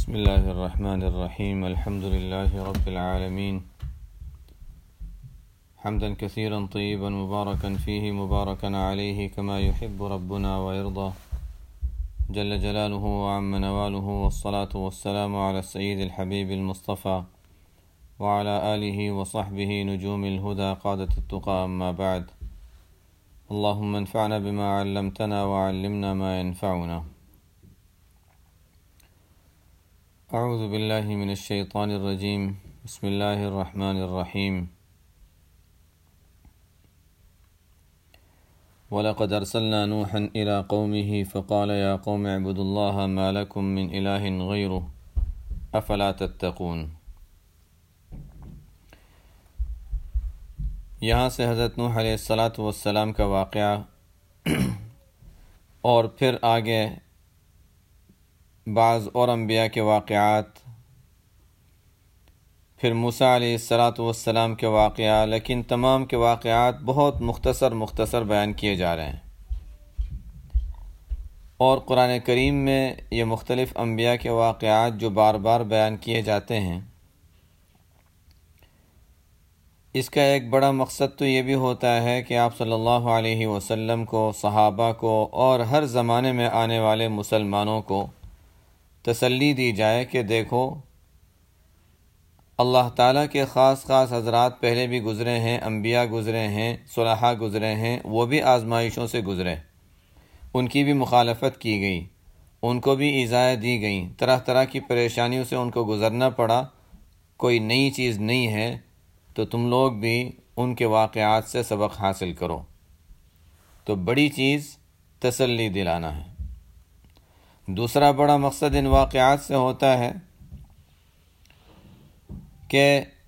بسم اللہ الرحمن الرحیم الحمد للہ رب العالمین حمدا کثیرا طیبا مبارکا فیہ مبارکا علیہ کما یحب ربنا ویرضى جل جلالہ وعم نوالہ والصلاة والسلام علی السید الحبیب المصطفى وعلى آلہ وصحبہ نجوم الہدى قادة التقى اما بعد اللہم انفعنا بما علمتنا وعلمنا ما ينفعنا. اعوذ باللہ من الشیطان الرجیم بسم اللہ الرحمن الرحیم. وَلَقَدْ أَرْسَلْنَا نُوحًا إِلَىٰ قَوْمِهِ فَقَالَ يَا قَوْمِ اعْبُدُوا اللَّهَ مَا لَكُم مِّنْ إِلَٰهٍ غَيْرُهُ أَفَلَا تَتَّقُونَ. یہاں سے حضرت نوح علیہ السلام کا واقعہ اور پھر آگے بعض اور انبیاء کے واقعات، پھر موسیٰ علیہ السلام کے واقعات، لیکن تمام کے واقعات بہت مختصر بیان کیے جا رہے ہیں. اور قرآن کریم میں یہ مختلف انبیاء کے واقعات جو بار بار بیان کیے جاتے ہیں، اس کا ایک بڑا مقصد تو یہ بھی ہوتا ہے کہ آپ صلی اللہ علیہ وسلم کو، صحابہ کو اور ہر زمانے میں آنے والے مسلمانوں کو تسلی دی جائے کہ دیکھو، اللہ تعالیٰ کے خاص حضرات پہلے بھی گزرے ہیں، انبیاء گزرے ہیں، صلحاء گزرے ہیں، وہ بھی آزمائشوں سے گزرے، ان کی بھی مخالفت کی گئی، ان کو بھی ایذائیں دی گئیں، طرح کی پریشانیوں سے ان کو گزرنا پڑا. کوئی نئی چیز نہیں ہے، تو تم لوگ بھی ان کے واقعات سے سبق حاصل کرو. تو بڑی چیز تسلی دلانا ہے. دوسرا بڑا مقصد ان واقعات سے ہوتا ہے کہ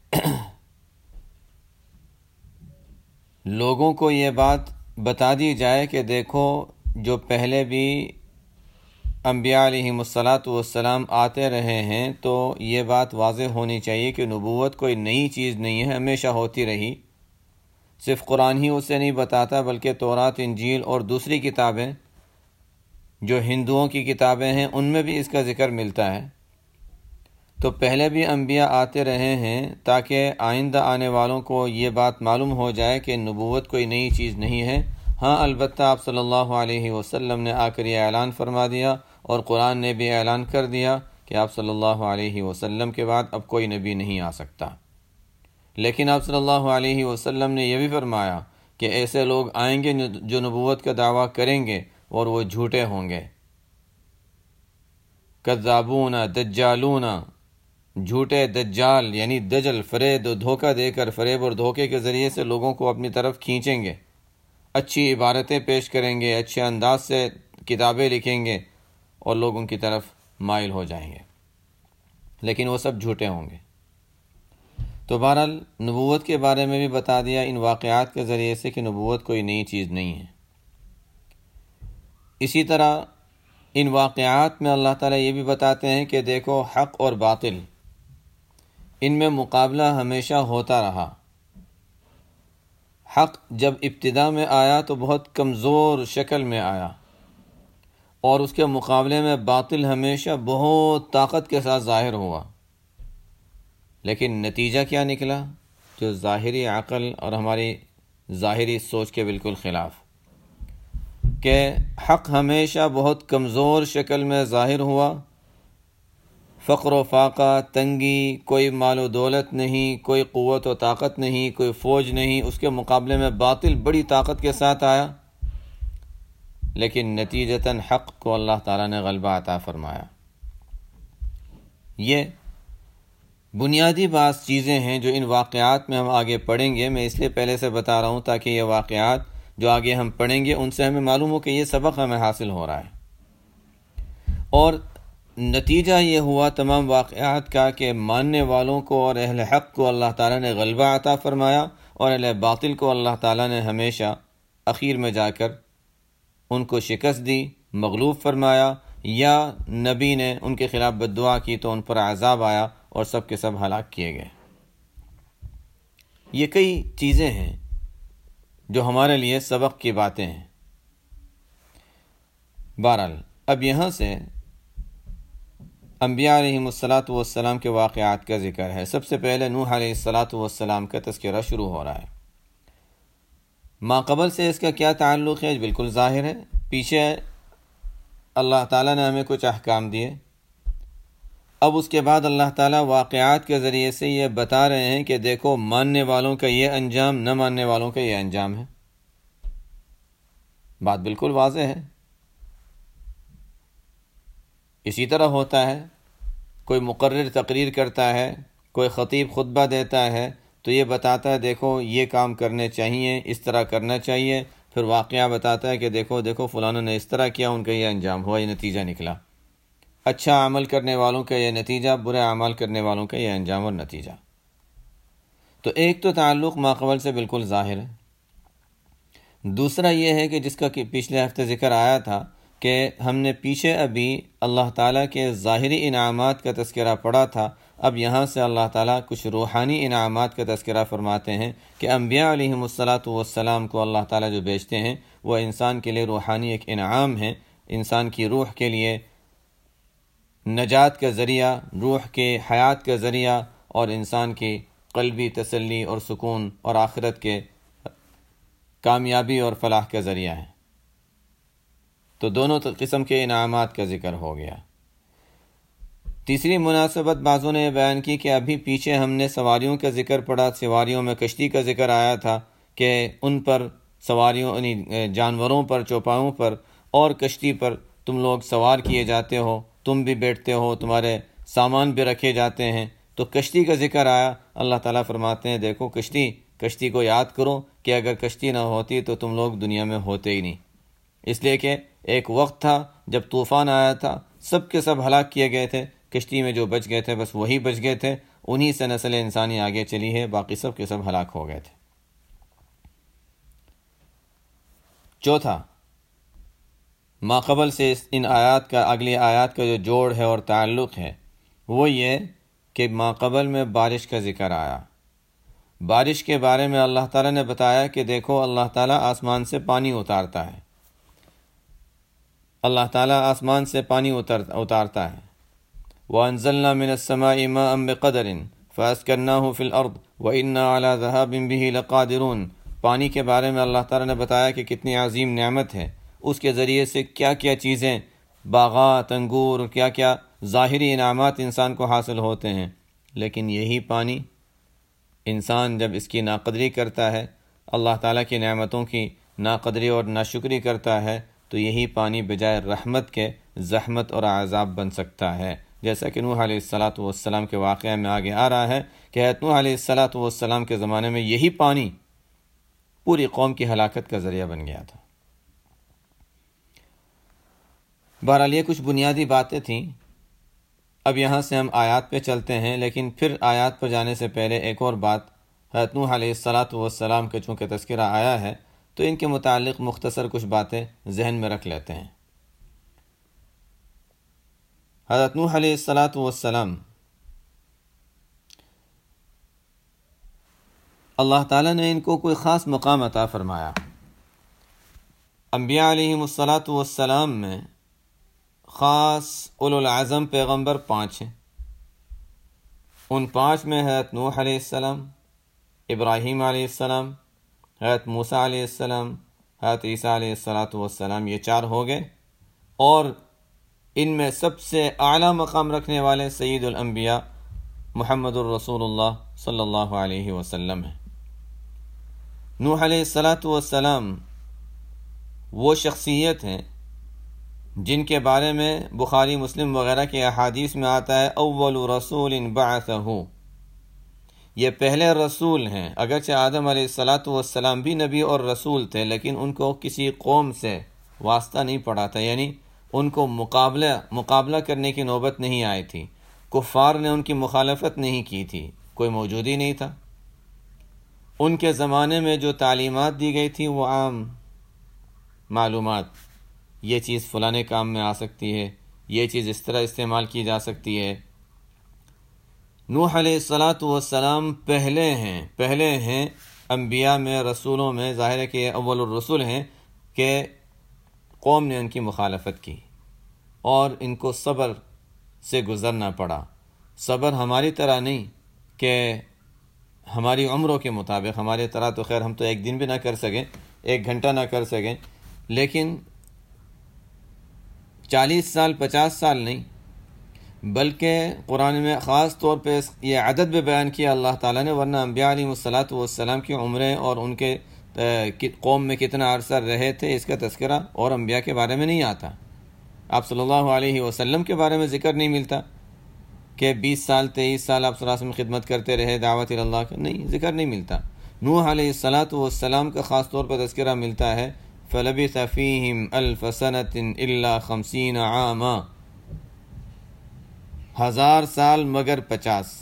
لوگوں کو یہ بات بتا دی جائے کہ دیکھو، جو پہلے بھی انبیاء علیہم السلام آتے رہے ہیں، تو یہ بات واضح ہونی چاہیے کہ نبوت کوئی نئی چیز نہیں ہے، ہمیشہ ہوتی رہی. صرف قرآن ہی اسے نہیں بتاتا، بلکہ تورات، انجیل اور دوسری کتابیں جو ہندوؤں کی کتابیں ہیں، ان میں بھی اس کا ذکر ملتا ہے. تو پہلے بھی انبیاء آتے رہے ہیں تاکہ آئندہ آنے والوں کو یہ بات معلوم ہو جائے کہ نبوت کوئی نئی چیز نہیں ہے. ہاں، البتہ آپ صلی اللہ علیہ وسلم نے آ کر یہ اعلان فرما دیا، اور قرآن نے بھی اعلان کر دیا کہ آپ صلی اللہ علیہ وسلم کے بعد اب کوئی نبی نہیں آ سکتا. لیکن آپ صلی اللہ علیہ وسلم نے یہ بھی فرمایا کہ ایسے لوگ آئیں گے جو نبوت کا دعویٰ کریں گے اور وہ جھوٹے ہوں گے. کذابون، دجالون، جھوٹے دجال یعنی دجل، فریب و دھوکہ دے کر، فریب اور دھوکے کے ذریعے سے لوگوں کو اپنی طرف کھینچیں گے، اچھی عبارتیں پیش کریں گے، اچھے انداز سے کتابیں لکھیں گے اور لوگ ان کی طرف مائل ہو جائیں گے، لیکن وہ سب جھوٹے ہوں گے. تو بہرحال نبوت کے بارے میں بھی بتا دیا ان واقعات کے ذریعے سے کہ نبوت کوئی نئی چیز نہیں ہے. اسی طرح ان واقعات میں اللہ تعالیٰ یہ بھی بتاتے ہیں کہ دیکھو، حق اور باطل، ان میں مقابلہ ہمیشہ ہوتا رہا. حق جب ابتدا میں آیا تو بہت کمزور شکل میں آیا، اور اس کے مقابلے میں باطل ہمیشہ بہت طاقت کے ساتھ ظاہر ہوا. لیکن نتیجہ کیا نکلا؟ جو ظاہری عقل اور ہماری ظاہری سوچ کے بالکل خلاف، کہ حق ہمیشہ بہت کمزور شکل میں ظاہر ہوا. فقر و فاقہ، تنگی، کوئی مال و دولت نہیں، کوئی قوت و طاقت نہیں، کوئی فوج نہیں، اس کے مقابلے میں باطل بڑی طاقت کے ساتھ آیا. لیکن نتیجتاً حق کو اللہ تعالیٰ نے غلبہ عطا فرمایا. یہ بنیادی بعض چیزیں ہیں جو ان واقعات میں ہم آگے پڑھیں گے. میں اس لیے پہلے سے بتا رہا ہوں تاکہ یہ واقعات جو آگے ہم پڑھیں گے ان سے ہمیں معلوم ہو کہ یہ سبق ہمیں حاصل ہو رہا ہے. اور نتیجہ یہ ہوا تمام واقعات کا کہ ماننے والوں کو اور اہل حق کو اللہ تعالیٰ نے غلبہ عطا فرمایا، اور اہل باطل کو اللہ تعالیٰ نے ہمیشہ اخیر میں جا کر ان کو شکست دی، مغلوب فرمایا، یا نبی نے ان کے خلاف بد دعا کی تو ان پر عذاب آیا اور سب کے سب ہلاک کیے گئے. یہ کئی چیزیں ہیں جو ہمارے لیے سبق کی باتیں ہیں. بہرحال اب یہاں سے انبیاء علیہم الصلاۃ والسلام کے واقعات کا ذکر ہے۔ سب سے پہلے نوح علیہ الصلاۃ والسلام کا تذکرہ شروع ہو رہا ہے۔ ماقبل سے اس کا کیا تعلق ہے؟ بالکل ظاہر ہے، پیچھے اللہ تعالیٰ نے ہمیں کچھ احکام دیے، اب اس کے بعد اللہ تعالیٰ واقعات کے ذریعے سے یہ بتا رہے ہیں کہ دیکھو ماننے والوں کا یہ انجام، نہ ماننے والوں کا یہ انجام ہے۔ بات بالکل واضح ہے۔ اسی طرح ہوتا ہے، کوئی مقرر تقریر کرتا ہے، کوئی خطیب خطبہ دیتا ہے تو یہ بتاتا ہے دیکھو یہ کام کرنے چاہیے، اس طرح کرنا چاہیے، پھر واقعہ بتاتا ہے کہ دیکھو دیکھو فلاں نے اس طرح کیا، ان کا یہ انجام ہوا، یہ نتیجہ نکلا۔ اچھا عمل کرنے والوں کا یہ نتیجہ، برے اعمال کرنے والوں کا یہ انجام اور نتیجہ۔ تو ایک تو تعلق ماقبل سے بالکل ظاہر ہے۔ دوسرا یہ ہے کہ جس کا کہ پچھلے ہفتے ذکر آیا تھا کہ ہم نے پیچھے ابھی اللہ تعالیٰ کے ظاہری انعامات کا تذکرہ پڑھا تھا، اب یہاں سے اللہ تعالیٰ کچھ روحانی انعامات کا تذکرہ فرماتے ہیں کہ انبیاء علیہم الصلاۃ والسلام کو اللہ تعالیٰ جو بھیجتے ہیں وہ انسان کے لیے روحانی ایک انعام ہے، انسان کی روح کے لیے نجات کا ذریعہ، روح کے حیات کا ذریعہ، اور انسان کی قلبی تسلی اور سکون اور آخرت کے کامیابی اور فلاح کا ذریعہ ہے۔ تو دونوں قسم کے انعامات کا ذکر ہو گیا۔ تیسری مناسبت بعضوں نے یہ بیان کی کہ ابھی پیچھے ہم نے سواریوں کا ذکر پڑھا، سواریوں میں کشتی کا ذکر آیا تھا کہ ان پر سواریوں یعنی جانوروں پر، چوپاؤں پر اور کشتی پر تم لوگ سوار کیے جاتے ہو، تم بھی بیٹھتے ہو، تمہارے سامان بھی رکھے جاتے ہیں۔ تو کشتی کا ذکر آیا، اللہ تعالیٰ فرماتے ہیں دیکھو کشتی کو یاد کرو کہ اگر کشتی نہ ہوتی تو تم لوگ دنیا میں ہوتے ہی نہیں، اس لیے کہ ایک وقت تھا جب طوفان آیا تھا، سب کے سب ہلاک کیے گئے تھے، کشتی میں جو بچ گئے تھے بس وہی بچ گئے تھے، انہی سے نسل انسانی آگے چلی ہے، باقی سب کے سب ہلاک ہو گئے تھے۔ چوتھا، ماقبل سے ان آیات کا، اگلی آیات کا جو جوڑ ہے اور تعلق ہے وہ یہ کہ ماقبل میں بارش کا ذکر آیا۔ بارش کے بارے میں اللہ تعالیٰ نے بتایا کہ دیکھو اللہ تعالیٰ آسمان سے پانی اتارتا ہے، اللہ تعالیٰ آسمان سے پانی اتارتا ہے۔ وَأَنزَلْنَا مِنَ السَّمَاءِ مَاءً بِقَدَرٍ فَأَسْكَنَّاهُ فِي الْأَرْضِ وَإِنَّا عَلَى ذَهَابٍ بِهِ لَقَادِرُونَ۔ پانی کے بارے میں اللہ تعالیٰ نے بتایا کہ کتنی عظیم نعمت ہے، اس کے ذریعے سے کیا کیا چیزیں، باغات، انگور، کیا کیا ظاہری انعامات انسان کو حاصل ہوتے ہیں، لیکن یہی پانی انسان جب اس کی ناقدری کرتا ہے، اللہ تعالیٰ کی نعمتوں کی ناقدری اور ناشکری کرتا ہے، تو یہی پانی بجائے رحمت کے زحمت اور عذاب بن سکتا ہے، جیسا کہ نوح علیہ الصلاۃ والسلام کے واقعہ میں آگے آ رہا ہے کہ حضرت نوح علیہ الصلاۃ والسلام کے زمانے میں یہی پانی پوری قوم کی ہلاکت کا ذریعہ بن گیا تھا۔ بہرحال یہ کچھ بنیادی باتیں تھیں۔ اب یہاں سے ہم آیات پہ چلتے ہیں، لیکن پھر آیات پر جانے سے پہلے ایک اور بات، حضرت نوح علیہ الصلاۃ والسلام کے چونکہ تذکرہ آیا ہے تو ان کے متعلق مختصر کچھ باتیں ذہن میں رکھ لیتے ہیں۔ حضرت نوح علیہ الصلاۃ والسلام، اللہ تعالیٰ نے ان کو کوئی خاص مقام عطا فرمایا۔ انبیاء علیہم الصلاۃ والسلام میں خاص اولو العزم پیغمبر 5 ہیں۔ ان 5 میں حضرت نوح علیہ السلام، ابراہیم علیہ السلام، حضرت موسیٰ علیہ السلام، حضرت عیسیٰ علیہ السلام، یہ 4 ہو گئے، اور ان میں سب سے اعلیٰ مقام رکھنے والے سید الانبیاء محمد الرسول اللہ صلی اللہ علیہ وسلم ہیں۔ نوح علیہ السلام وہ شخصیت ہیں جن کے بارے میں بخاری مسلم وغیرہ کے احادیث میں آتا ہے اول رسول بعثہ، یہ پہلے رسول ہیں۔ اگرچہ آدم علیہ السلام بھی نبی اور رسول تھے، لیکن ان کو کسی قوم سے واسطہ نہیں پڑا تھا، یعنی ان کو مقابلہ کرنے کی نوبت نہیں آئی تھی، کفار نے ان کی مخالفت نہیں کی تھی، کوئی موجود ہی نہیں تھا۔ ان کے زمانے میں جو تعلیمات دی گئی تھی وہ عام معلومات، یہ چیز فلانے کام میں آ سکتی ہے، یہ چیز اس طرح استعمال کی جا سکتی ہے۔ نوح علیہ السلام پہلے ہیں انبیاء میں، رسولوں میں، ظاہر ہے کہ یہ اول الرسول ہیں کہ قوم نے ان کی مخالفت کی اور ان کو صبر سے گزرنا پڑا۔ صبر ہماری طرح نہیں کہ ہماری عمروں کے مطابق، ہماری طرح تو خیر ہم تو ایک دن بھی نہ کر سکیں، ایک گھنٹہ نہ کر سکیں، لیکن 40 سال 50 سال نہیں، بلکہ قرآن میں خاص طور پہ یہ عدد بھی بیان کیا اللہ تعالیٰ نے، ورنہ انبیاء علیہ الصلاۃ والسلام کی عمریں اور ان کے قوم میں کتنا عرصہ رہے تھے اس کا تذکرہ اور انبیاء کے بارے میں نہیں آتا۔ آپ صلی اللہ علیہ وسلم کے بارے میں ذکر نہیں ملتا کہ 20 سال 23 سال آپ صلی اللہ علیہ وسلم خدمت کرتے رہے دعوت اللہ کا، نہیں، ذکر نہیں ملتا۔ نوح علیہ الصلاۃ والسلام کا خاص طور پر تذکرہ ملتا ہے، فَلَبِثَ فِيهِمْ أَلْفَ سَنَةٍ إِلَّا 50 عَامًا، 1000 سال مگر 50،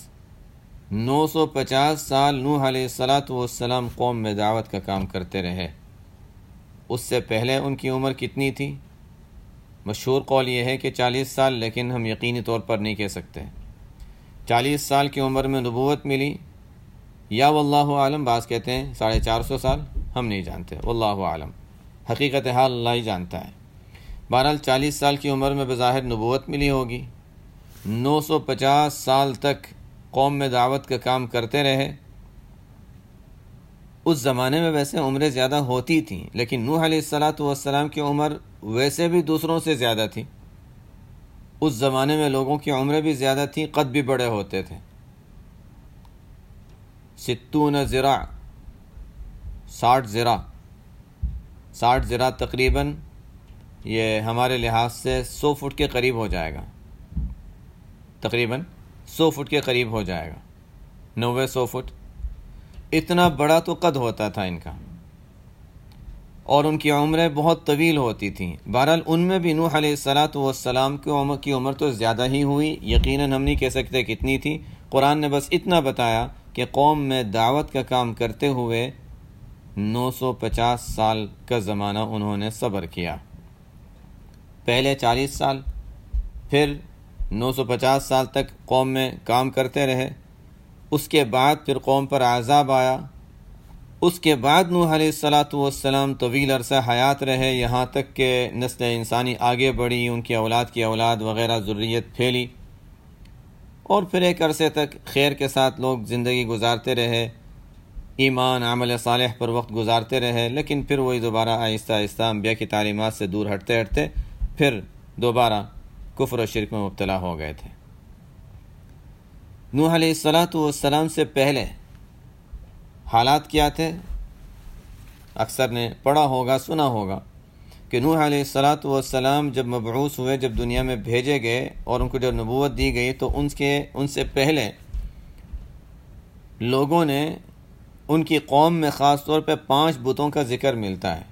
950 سال نوح علیہ الصلاۃ والسلام قوم میں دعوت کا کام کرتے رہے۔ اس سے پہلے ان کی عمر کتنی تھی؟ مشہور قول یہ ہے کہ 40 سال، لیکن ہم یقینی طور پر نہیں کہہ سکتے۔ 40 سال کی عمر میں نبوت ملی، یا واللہ عالم، بعض کہتے ہیں 450 سال، ہم نہیں جانتے، واللہ عالم، حقیقت حال اللہ ہی جانتا ہے۔ بہرحال 40 سال کی عمر میں بظاہر نبوت ملی ہوگی، 950 سال تک قوم میں دعوت کا کام کرتے رہے۔ اس زمانے میں ویسے عمریں زیادہ ہوتی تھیں، لیکن نوح علیہ الصلاۃ والسلام کی عمر ویسے بھی دوسروں سے زیادہ تھی۔ اس زمانے میں لوگوں کی عمریں بھی زیادہ تھیں، قد بھی بڑے ہوتے تھے۔ 60 ذراع، 60 ذراع تقریباً یہ ہمارے لحاظ سے 100 فٹ کے قریب ہو جائے گا، تقریباً 100 فٹ کے قریب ہو جائے گا، 90-100 فٹ، اتنا بڑا تو قد ہوتا تھا ان کا، اور ان کی عمریں بہت طویل ہوتی تھیں۔ بہرحال ان میں بھی نوح علیہ الصلاۃ والسلام کی عمر تو زیادہ ہی ہوئی، یقیناً ہم نہیں کہہ سکتے کتنی تھی۔ قرآن نے بس اتنا بتایا کہ قوم میں دعوت کا کام کرتے ہوئے 950 سال کا زمانہ انہوں نے صبر کیا۔ پہلے 40 سال، پھر 950 سال تک قوم میں کام کرتے رہے، اس کے بعد پھر قوم پر عذاب آیا، اس کے بعد نوح علیہ الصلاۃ والسلام طویل عرصہ حیات رہے، یہاں تک کہ نسل انسانی آگے بڑھی، ان کی اولاد کی اولاد وغیرہ ذریت پھیلی، اور پھر ایک عرصے تک خیر کے ساتھ لوگ زندگی گزارتے رہے، ایمان عمل صالح پر وقت گزارتے رہے، لیکن پھر وہی دوبارہ آہستہ آہستہ انبیاء کی تعلیمات سے دور ہٹتے ہٹتے پھر دوبارہ کفر و شرک میں مبتلا ہو گئے تھے۔ نوح علیہ الصلاۃ والسلام سے پہلے حالات کیا تھے؟ اکثر نے پڑھا ہوگا، سنا ہوگا کہ نوح علیہ الصلاۃ والسلام جب مبعوث ہوئے، جب دنیا میں بھیجے گئے اور ان کو جب نبوت دی گئی، تو ان سے پہلے لوگوں نے ان کی قوم میں خاص طور پہ 5 بتوں کا ذکر ملتا ہے۔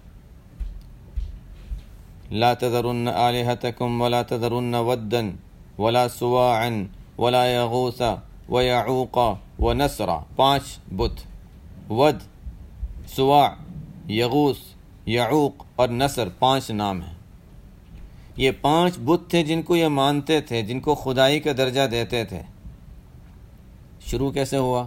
لا تذرن آلہتکم ولا تذرن ودا ولا سواعا ولا یغوث ویعوق ونسرا، 5 بت، ود، سواع، یغوث، یعوق اور نصر، 5 نام ہیں۔ یہ 5 بت تھے جن کو یہ مانتے تھے، جن کو خدائی کا درجہ دیتے تھے۔ شروع کیسے ہوا؟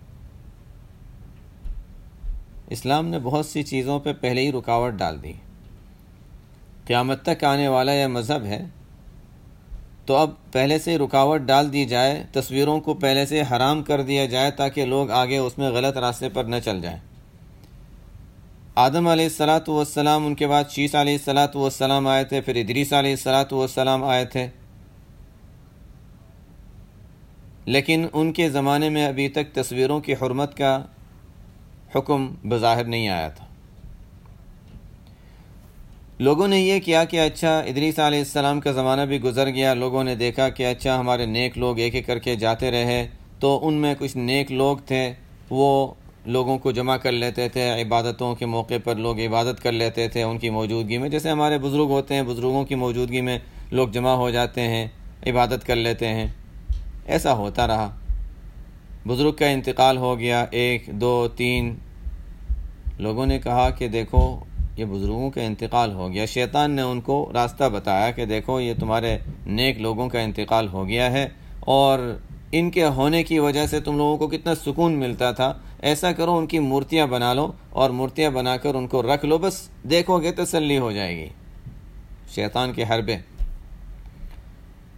اسلام نے بہت سی چیزوں پہ پہلے ہی رکاوٹ ڈال دی۔ قیامت تک آنے والا یہ مذہب ہے، تو اب پہلے سے رکاوٹ ڈال دی جائے، تصویروں کو پہلے سے حرام کر دیا جائے تاکہ لوگ آگے اس میں غلط راستے پر نہ چل جائیں۔ آدم علیہ الصلاۃ والسلام، ان کے بعد شیس علیہ الصلاۃ والسلام آئے تھے، پھر ادریس علیہ الصلاۃ والسلام آئے تھے، لیکن ان کے زمانے میں ابھی تک تصویروں کی حرمت کا حکم بظاہر نہیں آیا تھا۔ لوگوں نے یہ کیا کہ اچھا ادریس علیہ السلام کا زمانہ بھی گزر گیا، لوگوں نے دیکھا کہ اچھا ہمارے نیک لوگ ایک ایک کر کے جاتے رہے، تو ان میں کچھ نیک لوگ تھے، وہ لوگوں کو جمع کر لیتے تھے، عبادتوں کے موقع پر لوگ عبادت کر لیتے تھے ان کی موجودگی میں، جیسے ہمارے بزرگ ہوتے ہیں، بزرگوں کی موجودگی میں لوگ جمع ہو جاتے ہیں، عبادت کر لیتے ہیں۔ ایسا ہوتا رہا، بزرگ کا انتقال ہو گیا، 1 2 3، لوگوں نے کہا کہ دیکھو یہ بزرگوں کا انتقال ہو گیا، شیطان نے ان کو راستہ بتایا کہ دیکھو یہ تمہارے نیک لوگوں کا انتقال ہو گیا ہے، اور ان کے ہونے کی وجہ سے تم لوگوں کو کتنا سکون ملتا تھا، ایسا کرو ان کی مورتیاں بنا لو اور مورتیاں بنا کر ان کو رکھ لو، بس دیکھو گے تسلی ہو جائے گی۔ شیطان کے حربے۔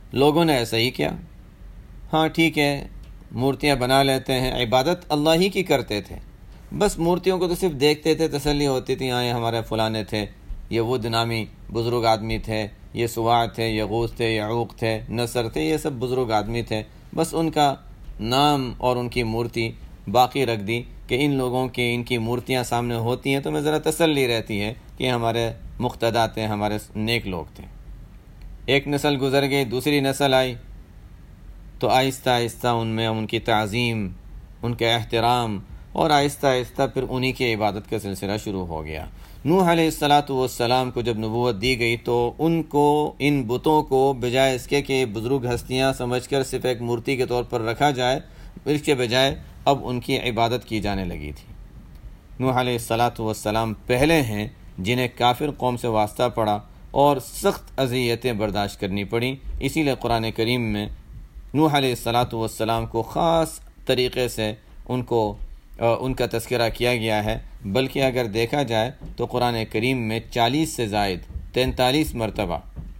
لوگوں نے ایسا ہی کیا. ہاں ٹھیک ہے، مورتیاں بنا لیتے ہیں، عبادت اللہ ہی کی کرتے تھے، بس مورتیوں کو تو صرف دیکھتے تھے، تسلی ہوتی تھی ہاں یہ ہمارے فلانے تھے، یہ وہ نامی بزرگ آدمی تھے، یہ سواع تھے، یہ غوث تھے، یہ عوق تھے، نصر تھے، یہ سب بزرگ آدمی تھے. بس ان کا نام اور ان کی مورتی باقی رکھ دی کہ ان لوگوں کی ان کی مورتیاں سامنے ہوتی ہیں تو میں ذرا تسلی رہتی ہے کہ یہ ہمارے مقتدا تھے، ہمارے نیک لوگ تھے. ایک نسل گزر گئی، دوسری نسل آئی، تو آہستہ آہستہ ان میں ان کی تعظیم، ان کے احترام، اور آہستہ آہستہ پھر انہی کی عبادت کا سلسلہ شروع ہو گیا. نوح علیہ السلام کو جب نبوت دی گئی تو ان کو ان بتوں کو بجائے اس کے کہ بزرگ ہستیاں سمجھ کر صرف ایک مورتی کے طور پر رکھا جائے، اس کے بجائے اب ان کی عبادت کی جانے لگی تھی. نوح علیہ السلام پہلے ہیں جنہیں کافر قوم سے واسطہ پڑا اور سخت اذیتیں برداشت کرنی پڑیں. اسی لیے قرآن کریم میں نوح علیہ السلام کو خاص طریقے سے ان کا تذکرہ کیا گیا ہے. بلکہ اگر دیکھا جائے تو قرآن کریم میں 40 سے زائد 43 مرتبہ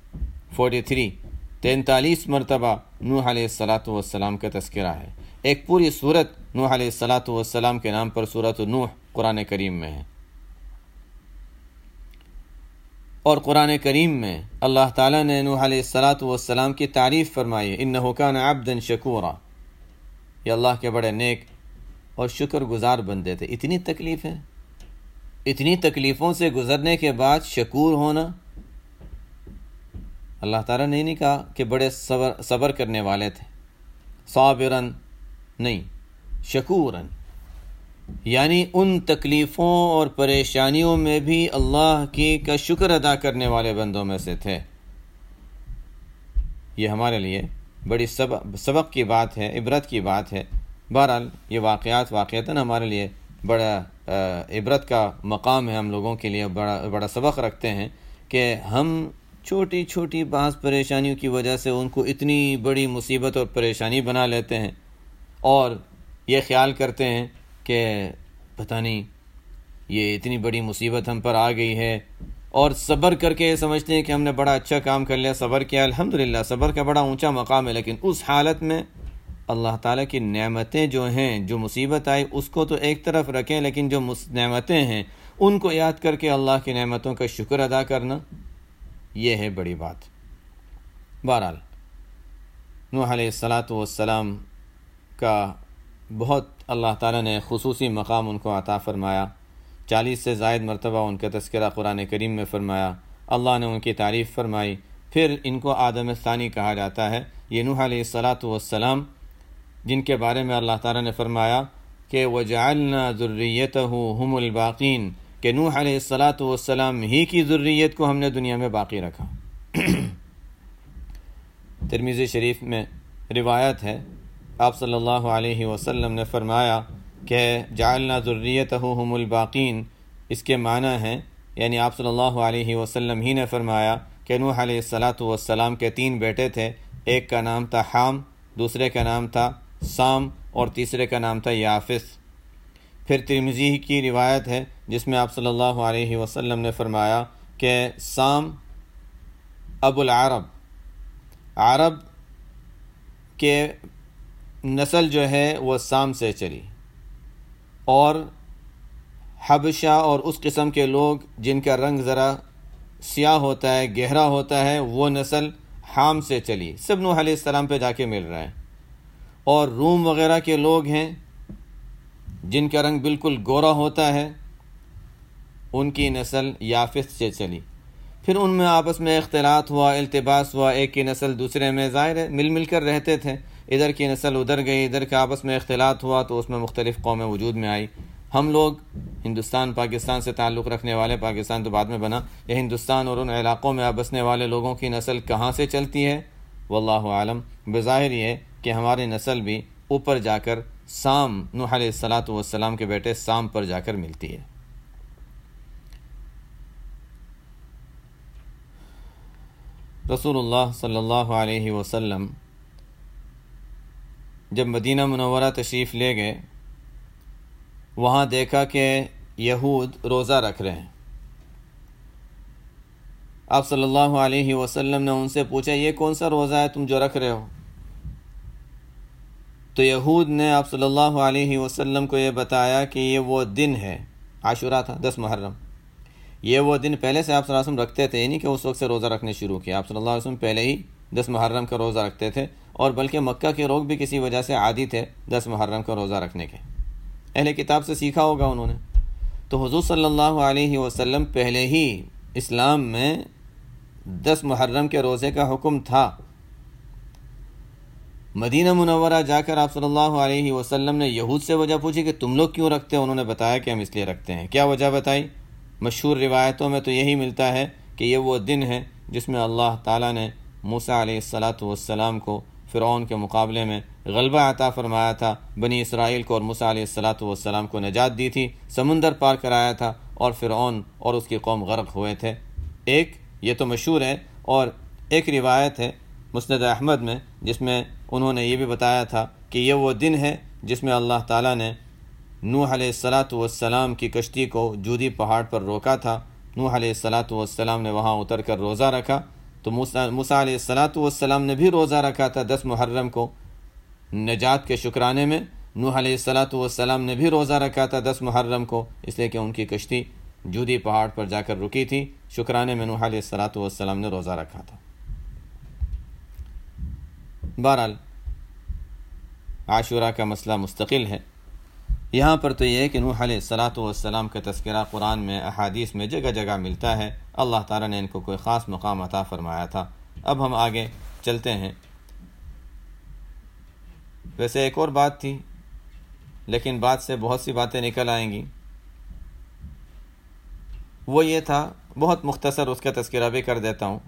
43 مرتبہ نوح علیہ السلام کا تذکرہ ہے. ایک پوری سورت نوح علیہ السلام کے نام پر سورۃ نوح قرآن کریم میں ہے. اور قرآن کریم میں اللہ تعالیٰ نے نوح علیہ السلام کی تعریف فرمائی، انہ کان عبدا شکورا، یہ اللہ کے بڑے نیک اور شکر گزار بندے تھے. اتنی تکلیفیں، اتنی تکلیفوں سے گزرنے کے بعد شکور ہونا. اللہ تعالیٰ نے نہیں کہا کہ بڑے صبر کرنے والے تھے، صابرن نہیں، شکورن، یعنی ان تکلیفوں اور پریشانیوں میں بھی اللہ کا شکر ادا کرنے والے بندوں میں سے تھے. یہ ہمارے لیے بڑی سبق کی بات ہے، عبرت کی بات ہے. بہرحال یہ واقعتاً ہمارے لیے بڑا عبرت کا مقام ہے، ہم لوگوں کے لیے بڑا سبق رکھتے ہیں کہ ہم چھوٹی چھوٹی بعض پریشانیوں کی وجہ سے ان کو اتنی بڑی مصیبت اور پریشانی بنا لیتے ہیں اور یہ خیال کرتے ہیں کہ پتہ نہیں یہ اتنی بڑی مصیبت ہم پر آ گئی ہے، اور صبر کر کے یہ سمجھتے ہیں کہ ہم نے بڑا اچھا کام کر لیا، صبر کیا. الحمدللہ صبر کا بڑا اونچا مقام ہے، لیکن اس حالت میں اللہ تعالیٰ کی نعمتیں جو ہیں، جو مصیبت آئی اس کو تو ایک طرف رکھیں، لیکن جو نعمتیں ہیں ان کو یاد کر کے اللہ کی نعمتوں کا شکر ادا کرنا، یہ ہے بڑی بات. بہرحال نوح علیہ السلام کا بہت اللہ تعالیٰ نے خصوصی مقام ان کو عطا فرمایا. 40 سے زائد مرتبہ ان کا تذکرہ قرآن کریم میں فرمایا. اللہ نے ان کی تعریف فرمائی. پھر ان کو آدم ثانی کہا جاتا ہے. یہ نوح علیہ السلام جن کے بارے میں اللہ تعالیٰ نے فرمایا کہ وَجَعَلْنَا ذُرِّيَّتَهُ هُمُ الْبَاقِينَ، کہ نوح علیہ السلام ہی کی ذریت کو ہم نے دنیا میں باقی رکھا. ترمذی شریف میں روایت ہے، آپ صلی اللہ علیہ وسلم نے فرمایا کہ جعلنا ذریتہ ہم الباقین، اس کے معنی ہیں، یعنی آپ صلی اللہ علیہ وسلم ہی نے فرمایا کہ نوح علیہ السلام کے 3 بیٹے تھے. ایک کا نام تھا حام، دوسرے کا نام تھا سام، اور تیسرے کا نام تھا یافس. پھر ترمذی کی روایت ہے جس میں آپ صلی اللہ علیہ وسلم نے فرمایا کہ سام ابو العرب، عرب کے نسل جو ہے وہ سام سے چلی، اور حبشہ اور اس قسم کے لوگ جن کا رنگ ذرا سیاہ ہوتا ہے، گہرا ہوتا ہے، وہ نسل حام سے چلی. سب نوح علیہ السلام پہ جا کے مل رہے ہیں. اور روم وغیرہ کے لوگ ہیں جن کا رنگ بالکل گورا ہوتا ہے، ان کی نسل یافس سے چلی. پھر ان میں آپس میں اختلاط ہوا، التباس ہوا، ایک کی نسل دوسرے میں، ظاہر ہے مل کر رہتے تھے، ادھر کی نسل ادھر گئی، ادھر کا آپس میں اختلاط ہوا تو اس میں مختلف قومیں وجود میں آئی. ہم لوگ ہندوستان پاکستان سے تعلق رکھنے والے، پاکستان تو بعد میں بنا، یہ ہندوستان اور ان علاقوں میں بسنے والے لوگوں کی نسل کہاں سے چلتی ہے واللہ عالم. بظاہر یہ کہ ہماری نسل بھی اوپر جا کر سام، نوح علیہ السلام کے بیٹے سام پر جا کر ملتی ہے. رسول اللہ صلی اللہ علیہ وسلم جب مدینہ منورہ تشریف لے گئے، وہاں دیکھا کہ یہود روزہ رکھ رہے ہیں. آپ صلی اللہ علیہ وسلم نے ان سے پوچھا یہ کون سا روزہ ہے تم جو رکھ رہے ہو؟ تو یہود نے آپ صلی اللہ علیہ وسلم کو یہ بتایا کہ یہ وہ دن ہے، عاشورہ تھا 10 محرم، یہ وہ دن پہلے سے آپ صلی اللہ علیہ وسلم رکھتے تھے، یعنی کہ اس وقت سے روزہ رکھنے شروع کیا۔ آپ صلی اللہ علیہ وسلم پہلے ہی 10 محرم کا روزہ رکھتے تھے، اور بلکہ مکہ کے لوگ بھی کسی وجہ سے عادی تھے 10 محرم کا روزہ رکھنے کے، اہل کتاب سے سیکھا ہوگا انہوں نے۔ تو حضور صلی اللہ علیہ وسلم پہلے ہی اسلام میں 10 محرم کے روزے کا حکم تھا۔ مدینہ منورہ جا کر آپ صلی اللہ علیہ وسلم نے یہود سے وجہ پوچھی کہ تم لوگ کیوں رکھتے ہیں؟ انہوں نے بتایا کہ ہم اس لیے رکھتے ہیں۔ کیا وجہ بتائی؟ مشہور روایتوں میں تو یہی ملتا ہے کہ یہ وہ دن ہے جس میں اللہ تعالیٰ نے موسیٰ علیہ السلام کو فرعون کے مقابلے میں غلبہ عطا فرمایا تھا، بنی اسرائیل کو اور موسیٰ علیہ السلام کو نجات دی تھی، سمندر پار کرایا تھا، اور فرعون اور اس کی قوم غرق ہوئے تھے۔ ایک یہ تو مشہور ہے، اور ایک روایت ہے مسند احمد میں جس میں انہوں نے یہ بھی بتایا تھا کہ یہ وہ دن ہے جس میں اللہ تعالیٰ نے نوح علیہ السلام کی کشتی کو جودی پہاڑ پر روکا تھا۔ نوح علیہ السلام نے وہاں اتر کر روزہ رکھا، تو موسیٰ علیہ السلام نے بھی روزہ رکھا تھا 10 محرم کو نجات کے شکرانے میں۔ نوح علیہ السلام نے بھی روزہ رکھا تھا 10 محرم کو، اس لیے کہ ان کی کشتی جودی پہاڑ پر جا کر رکی تھی، شکرانے میں نوح علیہ السلام نے روزہ رکھا تھا۔ بہرحال عاشورہ کا مسئلہ مستقل ہے۔ یہاں پر تو یہ ہے کہ نوح علیہ السلام کا تذکرہ قرآن میں احادیث میں جگہ جگہ ملتا ہے، اللہ تعالیٰ نے ان کو کوئی خاص مقام عطا فرمایا تھا۔ اب ہم آگے چلتے ہیں۔ ویسے ایک اور بات تھی، لیکن بات سے بہت سی باتیں نکل آئیں گی، وہ یہ تھا، بہت مختصر اس کا تذکرہ بھی کر دیتا ہوں،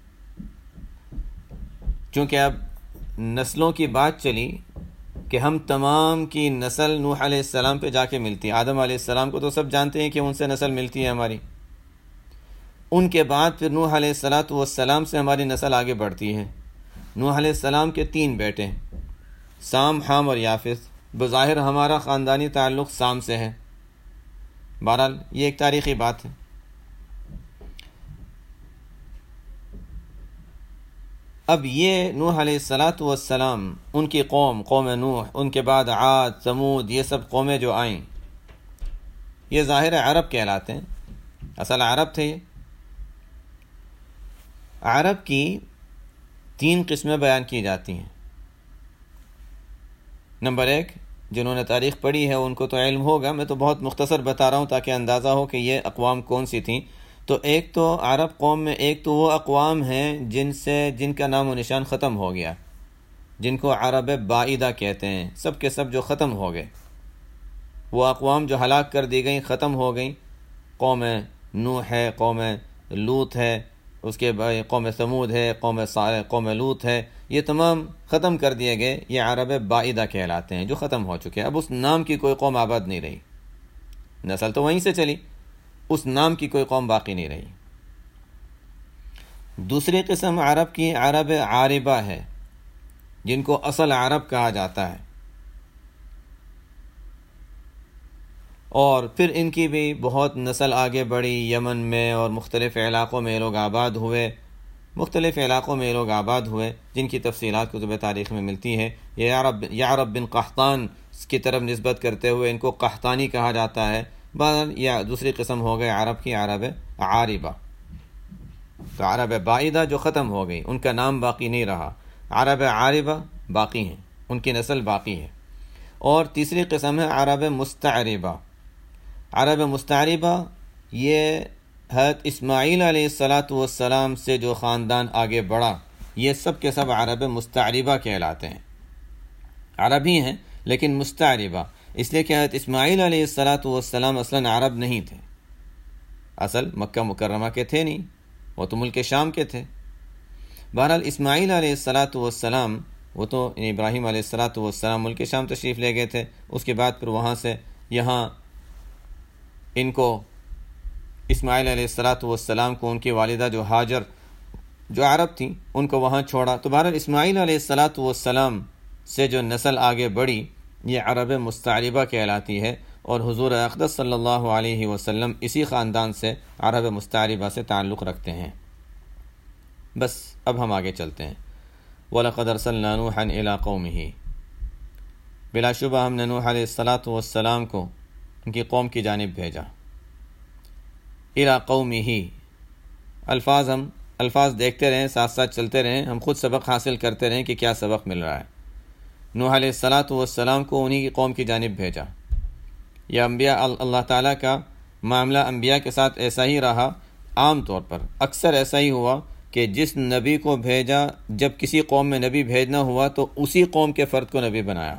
چونکہ اب نسلوں کی بات چلی کہ ہم تمام کی نسل نوح علیہ السلام پہ جا کے ملتی ہے۔ آدم علیہ السلام کو تو سب جانتے ہیں کہ ان سے نسل ملتی ہے ہماری، ان کے بعد پھر نوح علیہ السلام سے ہماری نسل آگے بڑھتی ہے۔ نوح علیہ السلام کے 3 بیٹے ہیں، سام، حام اور یافث۔ بظاہر ہمارا خاندانی تعلق سام سے ہے، بہرحال یہ ایک تاریخی بات ہے۔ اب یہ نوح علیہ السلام، ان کی قوم نوح، ان کے بعد عاد، ثمود، یہ سب قومیں جو آئیں، یہ ظاہر عرب کہلاتے ہیں، اصل عرب تھے یہ۔ عرب کی 3 قسمیں بیان کی جاتی ہیں۔ نمبر 1، جنہوں نے تاریخ پڑھی ہے ان کو تو علم ہوگا، میں تو بہت مختصر بتا رہا ہوں تاکہ اندازہ ہو کہ یہ اقوام کون سی تھیں۔ تو ایک تو عرب قوم میں ایک تو وہ اقوام ہیں جن کا نام و نشان ختم ہو گیا، جن کو عرب بعیدہ کہتے ہیں، سب کے سب جو ختم ہو گئے، وہ اقوام جو ہلاک کر دی گئیں، ختم ہو گئیں۔ قوم نوح ہے، قوم لوط ہے، اس کے بعد قوم ثمود ہے، قوم لوط ہے، یہ تمام ختم کر دیے گئے، یہ عرب بعیدہ کہلاتے ہیں جو ختم ہو چکے۔ اب اس نام کی کوئی قوم آباد نہیں رہی، نسل تو وہیں سے چلی، اس نام کی کوئی قوم باقی نہیں رہی۔ دوسری قسم عرب کی عرب عاربہ ہے، جن کو اصل عرب کہا جاتا ہے، اور پھر ان کی بھی بہت نسل آگے بڑھی، یمن میں اور مختلف علاقوں میں لوگ آباد ہوئے، جن کی تفصیلات کتب تاریخ میں ملتی ہے۔ یہ عرب بن قحطان کی طرف نسبت کرتے ہوئے ان کو قحطانی کہا جاتا ہے۔ بہرحال یہ دوسری قسم ہو گئے عرب کی عرب عاربہ۔ تو عرب بعیدہ جو ختم ہو گئی، ان کا نام باقی نہیں رہا، عرب عاربہ باقی ہیں، ان کی نسل باقی ہے۔ اور تیسری قسم ہے عرب مستعربہ۔ عرب مستعربہ یہ حضرت اسماعیل علیہ السلام سے جو خاندان آگے بڑھا، یہ سب کے سب عرب مستعربہ کہلاتے ہیں، عربی ہیں لیکن مستعربہ، اس لیے کہ حضرت اسماعیل علیہ السلام اصلاً عرب نہیں تھے، اصل مکہ مکرمہ کے تھے نہیں، وہ تو ملک شام کے تھے۔ بہرحال اسماعیل علیہ السلام وہ تو ابراہیم علیہ السلام ملک شام تشریف لے گئے تھے، اس کے بعد پھر وہاں سے یہاں ان کو اسماعیل علیہ السلام کو ان کی والدہ جو ہاجر جو عرب تھیں ان کو وہاں چھوڑا۔ تو بہرحال اسماعیل علیہ السلام سے جو نسل آگے بڑھی یہ عرب مستعربہ کہلاتی ہے، اور حضور اقدس صلی اللہ علیہ وسلم اسی خاندان سے عرب مستعربہ سے تعلق رکھتے ہیں۔ بس اب ہم آگے چلتے ہیں۔ وَلَقَدْ أَرْسَلْنَا نُوحًا إِلَىٰ قَوْمِهِ، بلا شبہ ہم نے نوح علیہ السلام کو ان کی قوم کی جانب بھیجا۔ إِلَىٰ قَوْمِهِ، ہم الفاظ دیکھتے رہیں، ساتھ ساتھ چلتے رہیں، ہم خود سبق حاصل کرتے رہیں کہ کیا سبق مل رہا ہے۔ نوح علیہ السلام کو انہی کی قوم کی جانب بھیجا۔ یہ انبیاء اللہ تعالیٰ کا معاملہ انبیاء کے ساتھ ایسا ہی رہا، عام طور پر اکثر ایسا ہی ہوا کہ جس نبی کو بھیجا، جب کسی قوم میں نبی بھیجنا ہوا تو اسی قوم کے فرد کو نبی بنایا۔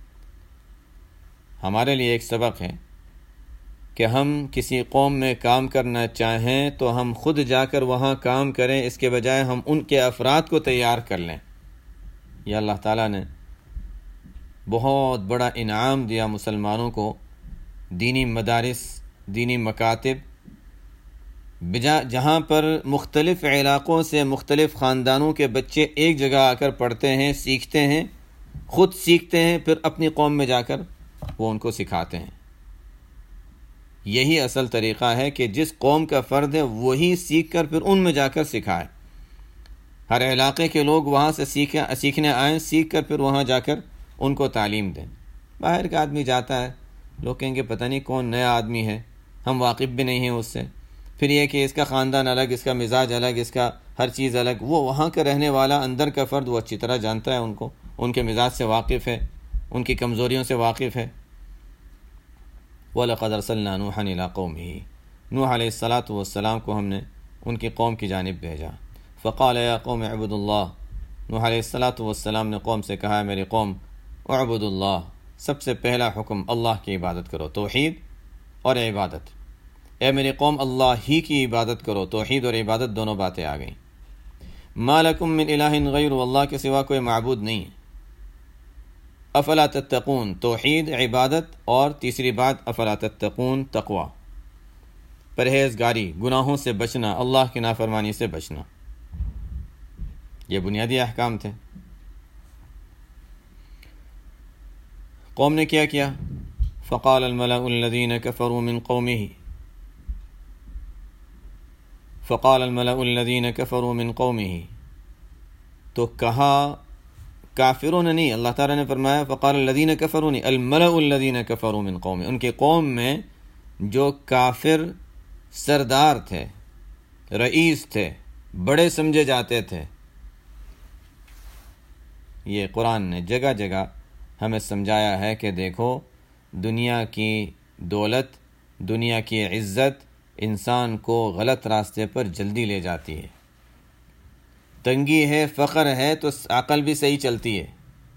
ہمارے لیے ایک سبق ہے کہ ہم کسی قوم میں کام کرنا چاہیں تو ہم خود جا کر وہاں کام کریں، اس کے بجائے ہم ان کے افراد کو تیار کر لیں۔ یہ اللہ تعالیٰ نے بہت بڑا انعام دیا مسلمانوں کو، دینی مدارس، دینی مکاتب، جہاں پر مختلف علاقوں سے مختلف خاندانوں کے بچے ایک جگہ آ کر پڑھتے ہیں، سیکھتے ہیں، خود سیکھتے ہیں، پھر اپنی قوم میں جا کر وہ ان کو سکھاتے ہیں۔ یہی اصل طریقہ ہے کہ جس قوم کا فرد ہے وہی سیکھ کر پھر ان میں جا کر سکھائے۔ ہر علاقے کے لوگ وہاں سے سیکھنے آئیں، سیکھ کر پھر وہاں جا کر ان کو تعلیم دیں۔ باہر کا آدمی جاتا ہے، لوگ کہیں گے پتہ نہیں کون نیا آدمی ہے، ہم واقف بھی نہیں ہیں اس سے، پھر یہ کہ اس کا خاندان الگ، اس کا مزاج الگ، اس کا ہر چیز الگ۔ وہ وہاں کا رہنے والا اندر کا فرد وہ اچھی طرح جانتا ہے ان کو، ان کے مزاج سے واقف ہے، ان کی کمزوریوں سے واقف ہے۔ وَلَقَدْ أَرْسَلْنَا نُوحًا إِلَىٰ قَوْمِهِ، نوح علیہ السلام کو ہم نے ان کی قوم کی جانب بھیجا۔ فَقَالَ يَا قَوْمِ اعْبُدُوا اللَّهَ، نوح علیہ السلام نے قوم سے کہا، میری قوم اعبدوا اللہ، سب سے پہلا حکم اللہ کی عبادت کرو، توحید اور عبادت۔ اے میری قوم اللہ ہی کی عبادت کرو، توحید اور عبادت دونوں باتیں آ گئیں۔ ما لکم من الہ غیر، اللہ کے سوا کوئی معبود نہیں۔ افلا تتقون، توحید، عبادت، اور تیسری بات افلا تتقون، تقوی، پرہیزگاری، گناہوں سے بچنا، اللہ کی نافرمانی سے بچنا۔ یہ بنیادی احکام تھے۔ قوم نے کیا کیا؟ فقال الملأ الذین کفروا من قومه، فقال الملأ الذین کفروا من قومه، تو کہا کافروں نے نہیں، اللہ تعالیٰ نے فرمایا فقال الذین کفروا نہیں، الملأ الذین کفروا من قومه، ان کے قوم میں جو کافر سردار تھے، رئیس تھے، بڑے سمجھے جاتے تھے۔ یہ قرآن نے جگہ جگہ ہمیں سمجھایا ہے کہ دیکھو، دنیا کی دولت، دنیا کی عزت انسان کو غلط راستے پر جلدی لے جاتی ہے۔ تنگی ہے، فقر ہے تو عقل بھی صحیح چلتی ہے،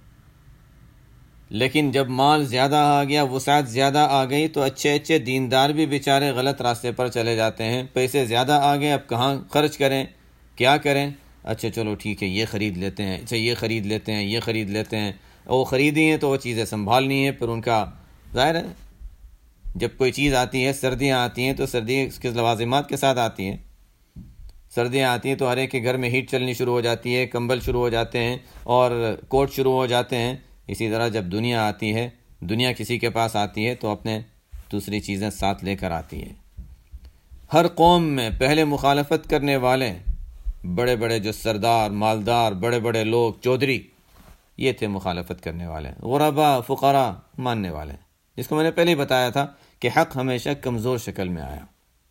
لیکن جب مال زیادہ آ گیا، وسعت زیادہ آ گئی تو اچھے اچھے دیندار بھی بیچارے غلط راستے پر چلے جاتے ہیں۔ پیسے زیادہ آ گئے، اب کہاں خرچ کریں، کیا کریں؟ اچھا چلو ٹھیک ہے، یہ خرید لیتے ہیں، اچھا یہ خرید لیتے ہیں، یہ خرید لیتے ہیں۔ وہ خریدی ہیں تو وہ چیزیں سنبھالنی ہیں، پھر ان کا ظاہر ہے جب کوئی چیز آتی ہے، سردیاں آتی ہیں تو سردی کے لوازمات کے ساتھ آتی ہیں۔ سردیاں آتی ہیں تو ہر ایک کے گھر میں ہیٹ چلنی شروع ہو جاتی ہے، کمبل شروع ہو جاتے ہیں اور کوٹ شروع ہو جاتے ہیں۔ اسی طرح جب دنیا آتی ہے، دنیا کسی کے پاس آتی ہے تو اپنے دوسری چیزیں ساتھ لے کر آتی ہے۔ ہر قوم میں پہلے مخالفت کرنے والے بڑے بڑے جو سردار، مالدار، بڑے بڑے لوگ، چودھری، یہ تھے مخالفت کرنے والے۔ غربا، فقراء ماننے والے، جس کو میں نے پہلے ہی بتایا تھا کہ حق ہمیشہ کمزور شکل میں آیا۔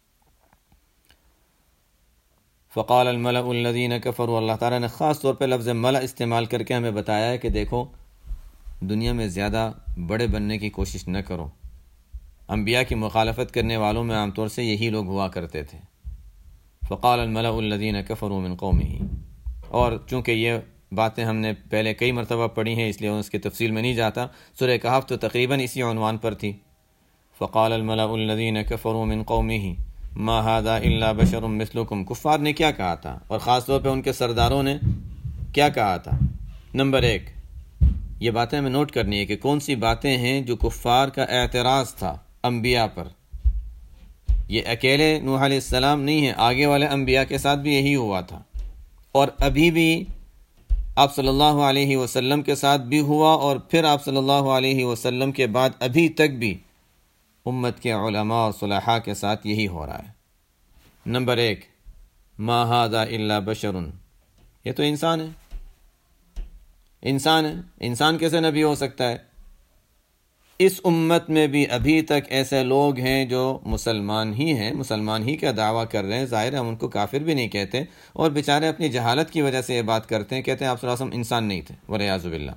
فقال الملأ الذین کفروا، اللہ تعالیٰ نے خاص طور پہ لفظ ملأ استعمال کر کے ہمیں بتایا ہے کہ دیکھو، دنیا میں زیادہ بڑے بننے کی کوشش نہ کرو۔ انبیاء کی مخالفت کرنے والوں میں عام طور سے یہی لوگ ہوا کرتے تھے۔ فقال الملأ الذین کفروا من قومه، اور چونکہ یہ باتیں ہم نے پہلے کئی مرتبہ پڑھی ہیں اس لیے اس کی تفصیل میں نہیں جاتا، سورہ کہف تو تقریباً اسی عنوان پر تھی۔ فقال الملأ الذین کفروا من قومه ما هذا الا بشر مثلکم، کفار نے کیا کہا تھا، اور خاص طور پہ ان کے سرداروں نے کیا کہا تھا؟ نمبر 1، یہ باتیں ہمیں نوٹ کرنی ہے کہ کون سی باتیں ہیں جو کفار کا اعتراض تھا انبیاء پر۔ یہ اکیلے نوح علیہ السلام نہیں ہیں، آگے والے انبیاء کے ساتھ بھی یہی ہوا تھا، اور ابھی بھی آپ صلی اللہ علیہ وسلم کے ساتھ بھی ہوا، اور پھر آپ صلی اللہ علیہ وسلم کے بعد ابھی تک بھی امت کے علماء اور صلحاء کے ساتھ یہی ہو رہا ہے۔ نمبر 1، ما ھذا الا بشر، یہ تو انسان ہے، انسان ہے، انسان کیسے نبی ہو سکتا ہے؟ اس امت میں بھی ابھی تک ایسے لوگ ہیں جو مسلمان ہی ہیں، مسلمان ہی کا دعویٰ کر رہے ہیں، ظاہر ہم ان کو کافر بھی نہیں کہتے، اور بیچارے اپنی جہالت کی وجہ سے یہ بات کرتے ہیں، کہتے ہیں آپ صلی اللہ علیہ وسلم انسان نہیں تھے، والعیاذ باللہ۔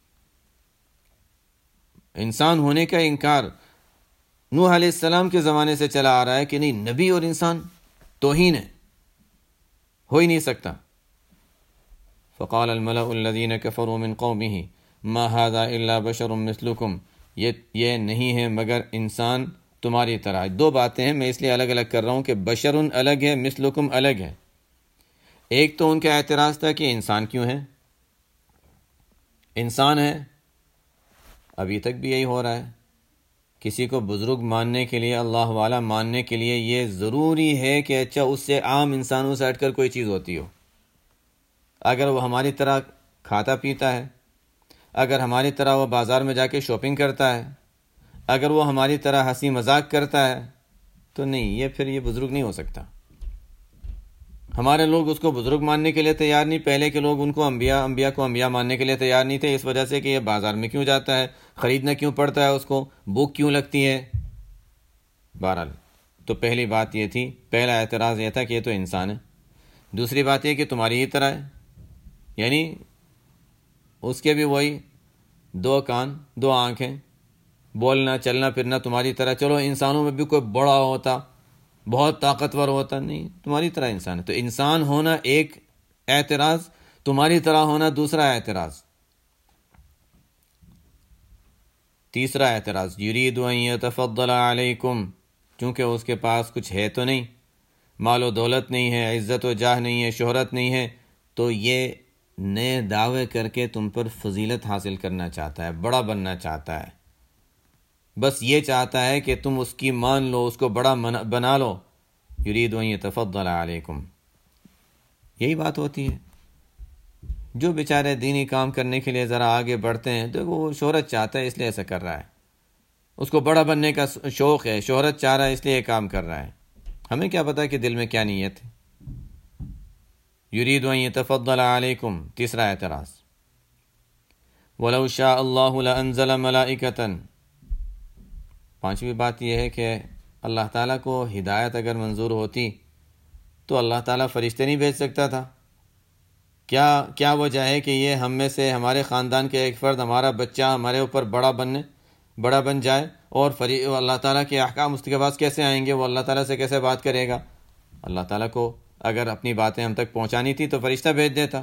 انسان ہونے کا انکار نوح علیہ السلام کے زمانے سے چلا آ رہا ہے کہ نہیں، نبی اور انسان توہین ہے، ہو ہی نہیں سکتا۔ فقال الملأ الذين كفروا من قومه ما هذا الا بشر مثلكم، یہ نہیں ہے مگر انسان تمہاری طرح۔ دو باتیں ہیں، میں اس لیے الگ الگ کر رہا ہوں کہ بشر الگ ہے، مثلکم الگ ہے۔ ایک تو ان کا اعتراض تھا کہ انسان کیوں ہے، انسان ہے، ابھی تک بھی یہی ہو رہا ہے۔ کسی کو بزرگ ماننے کے لیے، اللہ والا ماننے کے لیے یہ ضروری ہے کہ اچھا اس سے عام انسانوں سے ہٹ کر کوئی چیز ہوتی ہو۔ اگر وہ ہماری طرح کھاتا پیتا ہے، اگر ہماری طرح وہ بازار میں جا کے شاپنگ کرتا ہے، اگر وہ ہماری طرح ہنسی مذاق کرتا ہے، تو نہیں، پھر یہ بزرگ نہیں ہو سکتا۔ ہمارے لوگ اس کو بزرگ ماننے کے لیے تیار نہیں، پہلے کے لوگ ان کو انبیاء کو انبیاء ماننے کے لیے تیار نہیں تھے، اس وجہ سے کہ یہ بازار میں کیوں جاتا ہے، خریدنا کیوں پڑتا ہے، اس کو بھوک کیوں لگتی ہے۔ بہرحال تو پہلی بات یہ تھی، پہلا اعتراض یہ تھا کہ یہ تو انسان ہے۔ دوسری بات یہ کہ تمہاری ہی طرح ہے، یعنی اس کے بھی وہی دو کان، دو آنکھیں، بولنا چلنا پھرنا تمہاری طرح۔ چلو انسانوں میں بھی کوئی بڑا ہوتا، بہت طاقتور ہوتا، نہیں، تمہاری طرح انسان ہے۔ تو انسان ہونا ایک اعتراض، تمہاری طرح ہونا دوسرا اعتراض۔ تیسرا اعتراض، یرید ان یتفضل علیکم، چونکہ اس کے پاس کچھ ہے تو نہیں، مال و دولت نہیں ہے، عزت و جاہ نہیں ہے، شہرت نہیں ہے، تو یہ نئے دعوے کر کے تم پر فضیلت حاصل کرنا چاہتا ہے، بڑا بننا چاہتا ہے، بس یہ چاہتا ہے کہ تم اس کی مان لو، اس کو بڑا بنا لو۔ یرید ان یتفضل علیکم، یہی بات ہوتی ہے۔ جو بیچارے دینی کام کرنے کے لیے ذرا آگے بڑھتے ہیں، تو وہ شہرت چاہتا ہے اس لیے ایسا کر رہا ہے، اس کو بڑا بننے کا شوق ہے، شہرت چاہ رہا ہے اس لیے یہ کام کر رہا ہے۔ ہمیں کیا پتا کہ دل میں کیا نیت ہے۔ یرید ان یتفضل علیکم، تیسرا اعتراض۔ وَلَوْ شَاءَ اللَّهُ لَأَنزَلَ مَلَائِكَةً، پانچویں بات یہ ہے کہ اللہ تعالیٰ کو ہدایت اگر منظور ہوتی تو اللہ تعالیٰ فرشتے نہیں بھیج سکتا تھا؟ کیا وجہ ہے کہ یہ ہم میں سے، ہمارے خاندان کے ایک فرد، ہمارا بچہ ہمارے اوپر بڑا بن جائے، اور اللہ تعالیٰ کے احکام اس کے پاس کیسے آئیں گے؟ وہ اللہ تعالیٰ سے کیسے بات کرے گا؟ اللہ تعالیٰ کو اگر اپنی باتیں ہم تک پہنچانی تھی تو فرشتہ بھیج دیتا۔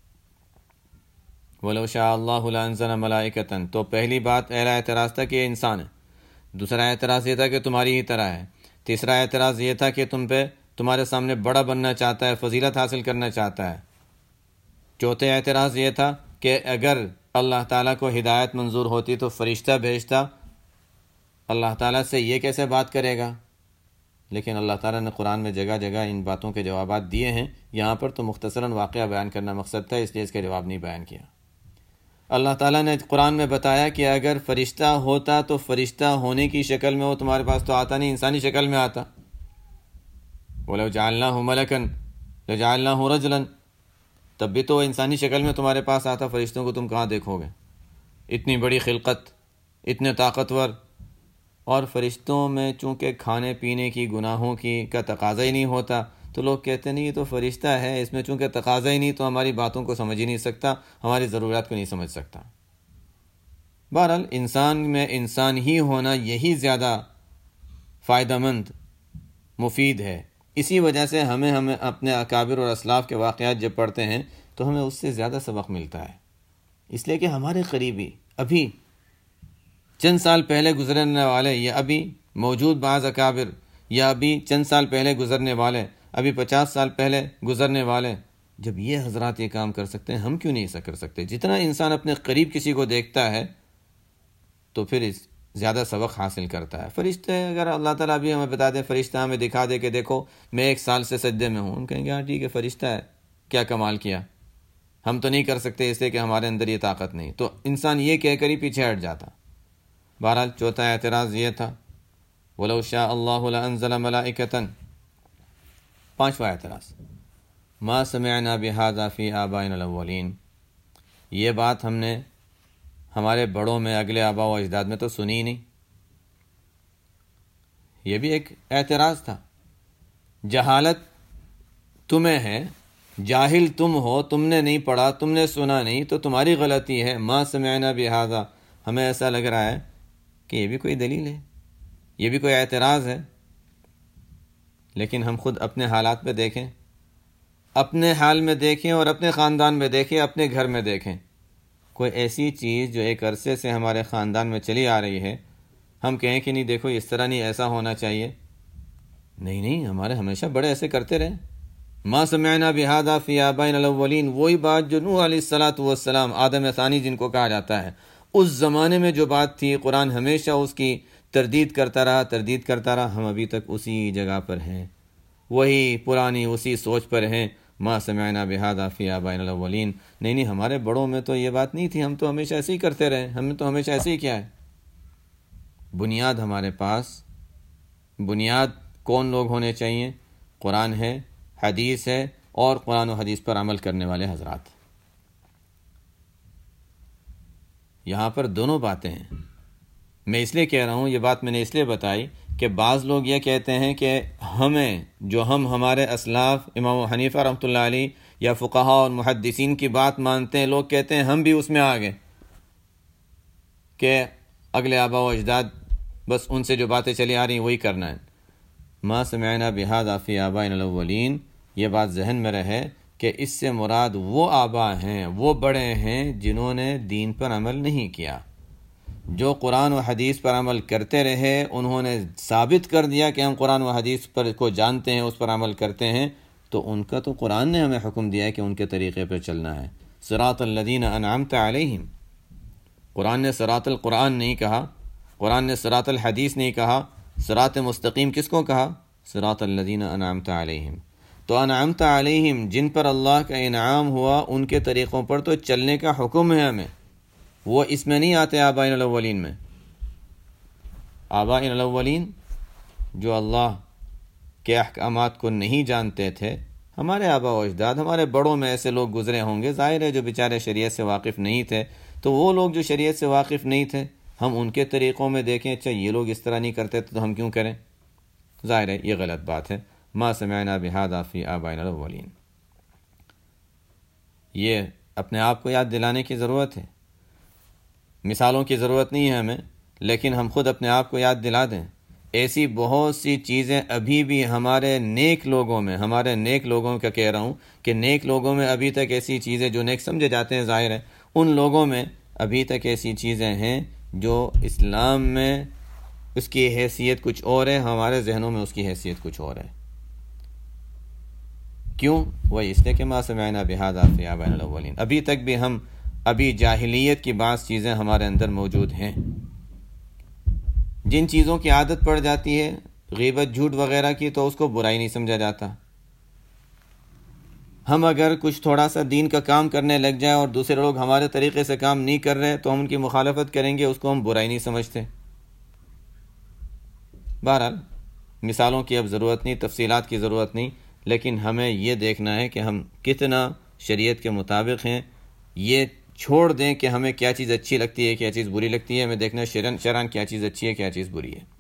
وَلَوْ شَاءَ اللَّهُ لَأَنزَلَ مَلَائِكَةً، تو پہلی بات، پہلا اعتراض تھا کہ یہ انسان ہے۔ دوسرا اعتراض یہ تھا کہ تمہاری ہی طرح ہے۔ تیسرا اعتراض یہ تھا کہ تمہارے سامنے بڑا بننا چاہتا ہے، فضیلت حاصل کرنا چاہتا ہے۔ چوتھے اعتراض یہ تھا کہ اگر اللہ تعالیٰ کو ہدایت منظور ہوتی تو فرشتہ بھیجتا، اللہ تعالیٰ سے یہ کیسے بات کرے گا؟ لیکن اللہ تعالیٰ نے قرآن میں جگہ جگہ ان باتوں کے جوابات دیے ہیں، یہاں پر تو مختصراً واقعہ بیان کرنا مقصد تھا، اس لیے اس کا جواب نہیں بیان کیا۔ اللہ تعالیٰ نے قرآن میں بتایا کہ اگر فرشتہ ہوتا تو فرشتہ ہونے کی شکل میں وہ تمہارے پاس تو آتا نہیں، انسانی شکل میں آتا۔ وَلَوْ جَعَلْنَاهُ مَلَكًا لَجَعَلْنَاهُ رَجُلًا، تب بھی تو انسانی شکل میں تمہارے پاس آتا، فرشتوں کو تم کہاں دیکھو گے؟ اتنی بڑی خلقت، اتنے طاقتور، اور فرشتوں میں چونکہ کھانے پینے کی، گناہوں کا تقاضا ہی نہیں ہوتا، تو لوگ کہتے نہیں یہ تو فرشتہ ہے، اس میں چونکہ تقاضا ہی نہیں تو ہماری باتوں کو سمجھ ہی نہیں سکتا، ہماری ضرورت کو نہیں سمجھ سکتا۔ بہرحال انسان میں انسان ہی ہونا یہی زیادہ فائدہ مند، مفید ہے۔ اسی وجہ سے ہمیں اپنے اکابر اور اسلاف کے واقعات جب پڑھتے ہیں تو ہمیں اس سے زیادہ سبق ملتا ہے، اس لیے کہ ہمارے قریبی ابھی چند سال پہلے گزرنے والے، یا ابھی موجود بعض اکابر، یا ابھی چند سال پہلے گزرنے والے، ابھی 50 سال پہلے گزرنے والے، جب یہ حضرات یہ کام کر سکتے ہیں، ہم کیوں نہیں ایسا کر سکتے؟ جتنا انسان اپنے قریب کسی کو دیکھتا ہے تو پھر زیادہ سبق حاصل کرتا ہے۔ فرشتے اگر اللہ تعالیٰ بھی ہمیں بتا دے، فرشتہ ہمیں دکھا دے کہ دیکھو میں 1 سال سے سجدے میں ہوں، ہم کہیں گے ہاں ٹھیک ہے، فرشتہ ہے، کیا کمال کیا، ہم تو نہیں کر سکتے اس لیے کہ ہمارے اندر یہ طاقت نہیں، تو انسان یہ کہہ کر ہی پیچھے ہٹ جاتا۔ بہرحال چوتھا اعتراض یہ تھا، وَلَوْ شَاءَ اللَّهُ لَأَنزَلَ مَلَائِكَةً۔ پانچواں اعتراض، ما سمعنا بہذا فی آبائنا الاولین، یہ بات ہم نے ہمارے بڑوں میں، اگلے آباء و اجداد میں تو سنی ہی نہیں۔ یہ بھی ایک اعتراض تھا۔ جہالت تمہیں ہے، جاہل تم ہو، تم نے نہیں پڑھا، تم نے سنا نہیں، تو تمہاری غلطی ہے۔ ما سمعنا بہذا، ہمیں ایسا لگ رہا ہے کہ یہ بھی کوئی دلیل ہے، یہ بھی کوئی اعتراض ہے۔ لیکن ہم خود اپنے حالات پہ دیکھیں، اپنے حال میں دیکھیں اور اپنے خاندان میں دیکھیں، اپنے گھر میں دیکھیں۔ کوئی ایسی چیز جو ایک عرصے سے ہمارے خاندان میں چلی آ رہی ہے، ہم کہیں کہ نہیں دیکھو اس طرح نہیں، ایسا ہونا چاہیے، نہیں، ہمارے ہمیشہ بڑے ایسے کرتے رہے۔ ما سمعنا بہذا فی آبائنا الاولین، وہی بات جو نوح علیہ الصلاۃ والسلام، آدم ثانی جن کو کہا جاتا ہے، اس زمانے میں جو بات تھی، قرآن ہمیشہ اس کی تردید کرتا رہا، ہم ابھی تک اسی جگہ پر ہیں، وہی پرانی اسی سوچ پر ہیں۔ ما سمعنا بہذا فی آبائنا الاولین، نہیں، ہمارے بڑوں میں تو یہ بات نہیں تھی، ہم تو ہمیشہ ایسے ہی کرتے رہے، ہم تو ہمیشہ ایسے ہی کیا ہے۔ بنیاد ہمارے پاس، بنیاد کون لوگ ہونے چاہیے؟ قرآن ہے، حدیث ہے، اور قرآن و حدیث پر عمل کرنے والے حضرات۔ یہاں پر دونوں باتیں ہیں۔ میں اس لیے کہہ رہا ہوں، یہ بات میں نے اس لیے بتائی کہ بعض لوگ یہ کہتے ہیں کہ ہمیں، جو ہم ہمارے اسلاف امام حنیفہ رحمۃ اللہ علیہ یا فقہاء اور محدثین کی بات مانتے ہیں، لوگ کہتے ہیں ہم بھی اس میں آ گئے کہ اگلے آباء و اجداد، بس ان سے جو باتیں چلی آ رہی ہیں وہی کرنا ہے۔ ما سمعنا بہذا فی آبائنا الاولین، یہ بات ذہن میں رہے کہ اس سے مراد وہ آباء ہیں، وہ بڑے ہیں جنہوں نے دین پر عمل نہیں کیا، جو قرآن و حدیث پر عمل کرتے رہے، انہوں نے ثابت کر دیا کہ ہم قرآن و حدیث پر کو جانتے ہیں، اس پر عمل کرتے ہیں، تو ان کا تو قرآن نے ہمیں حکم دیا ہے کہ ان کے طریقے پر چلنا ہے۔ صراط الذین انعمت علیہم، قرآن نے صراط القرآن نہیں کہا، قرآن نے صراط الحدیث نہیں کہا، صراط مستقیم کس کو کہا؟ صراط الذین انعمت علیہم۔ تو انعمت علیہم، جن پر اللہ کا انعام ہوا، ان کے طریقوں پر تو چلنے کا حکم ہے ہمیں، وہ اس میں نہیں آتے آبائنا الاولین میں۔ آبائنا الاولین جو اللہ کے احکامات کو نہیں جانتے تھے، ہمارے آباء و اجداد، ہمارے بڑوں میں ایسے لوگ گزرے ہوں گے، ظاہر ہے جو بیچارے شریعت سے واقف نہیں تھے، تو وہ لوگ جو شریعت سے واقف نہیں تھے، ہم ان کے طریقوں میں دیکھیں، اچھا یہ لوگ اس طرح نہیں کرتے تو ہم کیوں کریں؟ ظاہر ہے یہ غلط بات ہے۔ ما سمعنا بہذا فی آبائنا الاولین، یہ اپنے آپ کو یاد دلانے کی ضرورت ہے، مثالوں کی ضرورت نہیں ہے ہمیں، لیکن ہم خود اپنے آپ کو یاد دلا دیں۔ ایسی بہت سی چیزیں ابھی بھی ہمارے نیک لوگوں میں، ہمارے نیک لوگوں کا کہہ رہا ہوں کہ نیک لوگوں میں ابھی تک ایسی چیزیں جو نیک سمجھے جاتے ہیں، ظاہر ہے ان لوگوں میں ابھی تک ایسی چیزیں ہیں جو اسلام میں اس کی حیثیت کچھ اور ہے، ہمارے ذہنوں میں اس کی حیثیت کچھ اور ہے۔ کیوں؟ وہ اس لیے کہ ما سمعنا بہذا فی آبائنا الاولین، ابھی تک بھی ہم، ابھی جاہلیت کی بعض چیزیں ہمارے اندر موجود ہیں، جن چیزوں کی عادت پڑ جاتی ہے، غیبت جھوٹ وغیرہ کی، تو اس کو برائی نہیں سمجھا جاتا۔ ہم اگر کچھ تھوڑا سا دین کا کام کرنے لگ جائیں اور دوسرے لوگ ہمارے طریقے سے کام نہیں کر رہے تو ہم ان کی مخالفت کریں گے، اس کو ہم برائی نہیں سمجھتے۔ بہرحال مثالوں کی اب ضرورت نہیں، تفصیلات کی ضرورت نہیں، لیکن ہمیں یہ دیکھنا ہے کہ ہم کتنا شریعت کے مطابق ہیں۔ یہ چھوڑ دیں کہ ہمیں کیا چیز اچھی لگتی ہے، کیا چیز بری لگتی ہے، ہمیں دیکھنا ہے شرعاً کیا چیز اچھی ہے، کیا چیز بری ہے۔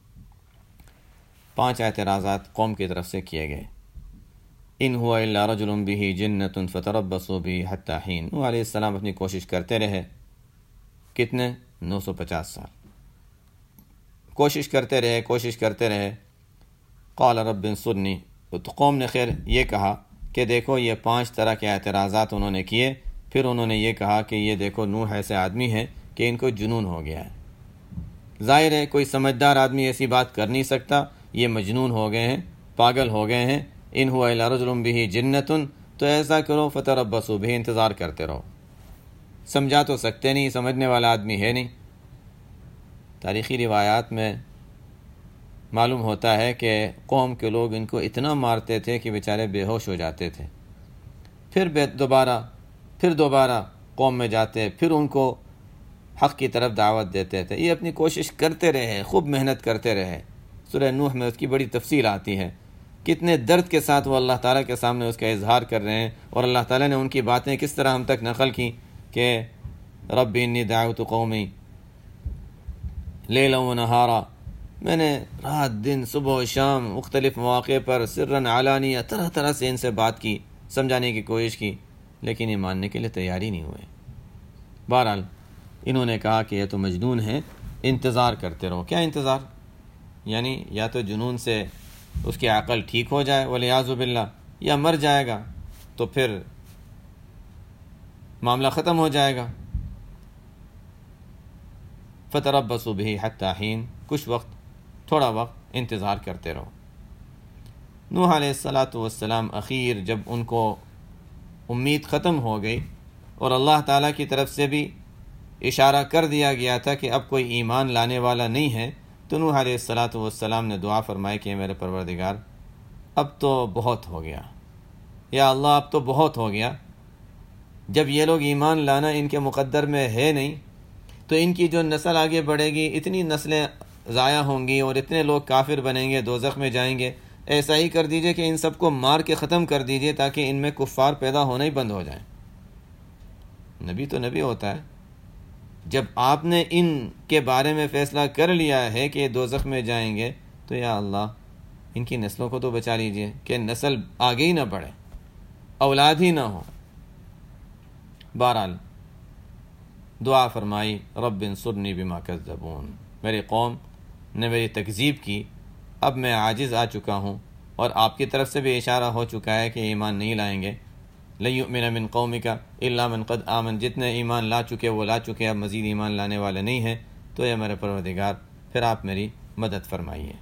5 اعتراضات قوم کی طرف سے کیے گئے۔ ان هو الا رجل به جنة فتربصوا به حتى حين، نوح علیہ السلام اپنی کوشش کرتے رہے، کتنے؟ 950 سال کوشش کرتے رہے۔ قال رب انصرنی، تو قوم نے خیر یہ کہا کہ دیکھو یہ 5 طرح کے اعتراضات انہوں نے کیے، پھر انہوں نے یہ کہا کہ یہ دیکھو نوح ایسے آدمی ہیں کہ ان کو جنون ہو گیا ہے۔ ظاہر ہے کوئی سمجھدار آدمی ایسی بات کر نہیں سکتا، یہ مجنون ہو گئے ہیں، پاگل ہو گئے ہیں۔ ان ہوا الا رجل به جنۃ، تو ایسا کرو فتربصوا به، انتظار کرتے رہو۔ سمجھا تو سکتے نہیں، سمجھنے والا آدمی ہے نہیں۔ تاریخی روایات میں معلوم ہوتا ہے کہ قوم کے لوگ ان کو اتنا مارتے تھے کہ بیچارے بے ہوش ہو جاتے تھے، پھر دوبارہ قوم میں جاتے، پھر ان کو حق کی طرف دعوت دیتے تھے۔ یہ اپنی کوشش کرتے رہے، خوب محنت کرتے رہے۔ سورہ نوح میں اس کی بڑی تفصیل آتی ہے کتنے درد کے ساتھ وہ اللہ تعالیٰ کے سامنے اس کا اظہار کر رہے ہیں، اور اللہ تعالیٰ نے ان کی باتیں کس طرح ہم تک نقل کی کہ رب انی دعوت قومی لیلا و نہارا، میں نے رات دن صبح و شام مختلف مواقع پر سرًا علانیہ طرح طرح سے ان سے بات کی، سمجھانے کی کوشش کی، لیکن یہ ماننے کے لیے تیار ہی نہیں ہوئے۔ بہرحال انہوں نے کہا کہ یہ تو مجنون ہے، انتظار کرتے رہو۔ کیا انتظار؟ یعنی یا تو جنون سے اس کی عقل ٹھیک ہو جائے والعیاذ باللہ، یا مر جائے گا تو پھر معاملہ ختم ہو جائے گا۔ فتربصوا به حتی حین، کچھ وقت، تھوڑا وقت انتظار کرتے رہو۔ نوح علیہ السلام اخیر جب ان کو امید ختم ہو گئی اور اللہ تعالیٰ کی طرف سے بھی اشارہ کر دیا گیا تھا کہ اب کوئی ایمان لانے والا نہیں ہے، تو نوح علیہ السلام نے دعا فرمائی کہ میرے پروردگار اب تو بہت ہو گیا، یا اللہ اب تو بہت ہو گیا۔ جب یہ لوگ ایمان لانا ان کے مقدر میں ہے نہیں، تو ان کی جو نسل آگے بڑھے گی، اتنی نسلیں ضائع ہوں گی اور اتنے لوگ کافر بنیں گے، دوزخ میں جائیں گے۔ ایسا ہی کر دیجئے کہ ان سب کو مار کے ختم کر دیجئے تاکہ ان میں کفار پیدا ہونا ہی بند ہو جائیں۔ نبی تو نبی ہوتا ہے، جب آپ نے ان کے بارے میں فیصلہ کر لیا ہے کہ دوزخ میں جائیں گے، تو یا اللہ ان کی نسلوں کو تو بچا لیجئے کہ نسل آگے ہی نہ بڑھے، اولاد ہی نہ ہو۔ بہرحال دعا فرمائی رب انصرنی بما کذبون، میری قوم نے میری تکذیب کی، اب میں عاجز آ چکا ہوں، اور آپ کی طرف سے بھی اشارہ ہو چکا ہے کہ ایمان نہیں لائیں گے۔ لن یؤمن من قومک الا من قد آمن، جتنے ایمان لا چکے وہ لا چکے، اب مزید ایمان لانے والے نہیں ہیں، تو یہ میرے پروردگار پھر آپ میری مدد فرمائیے۔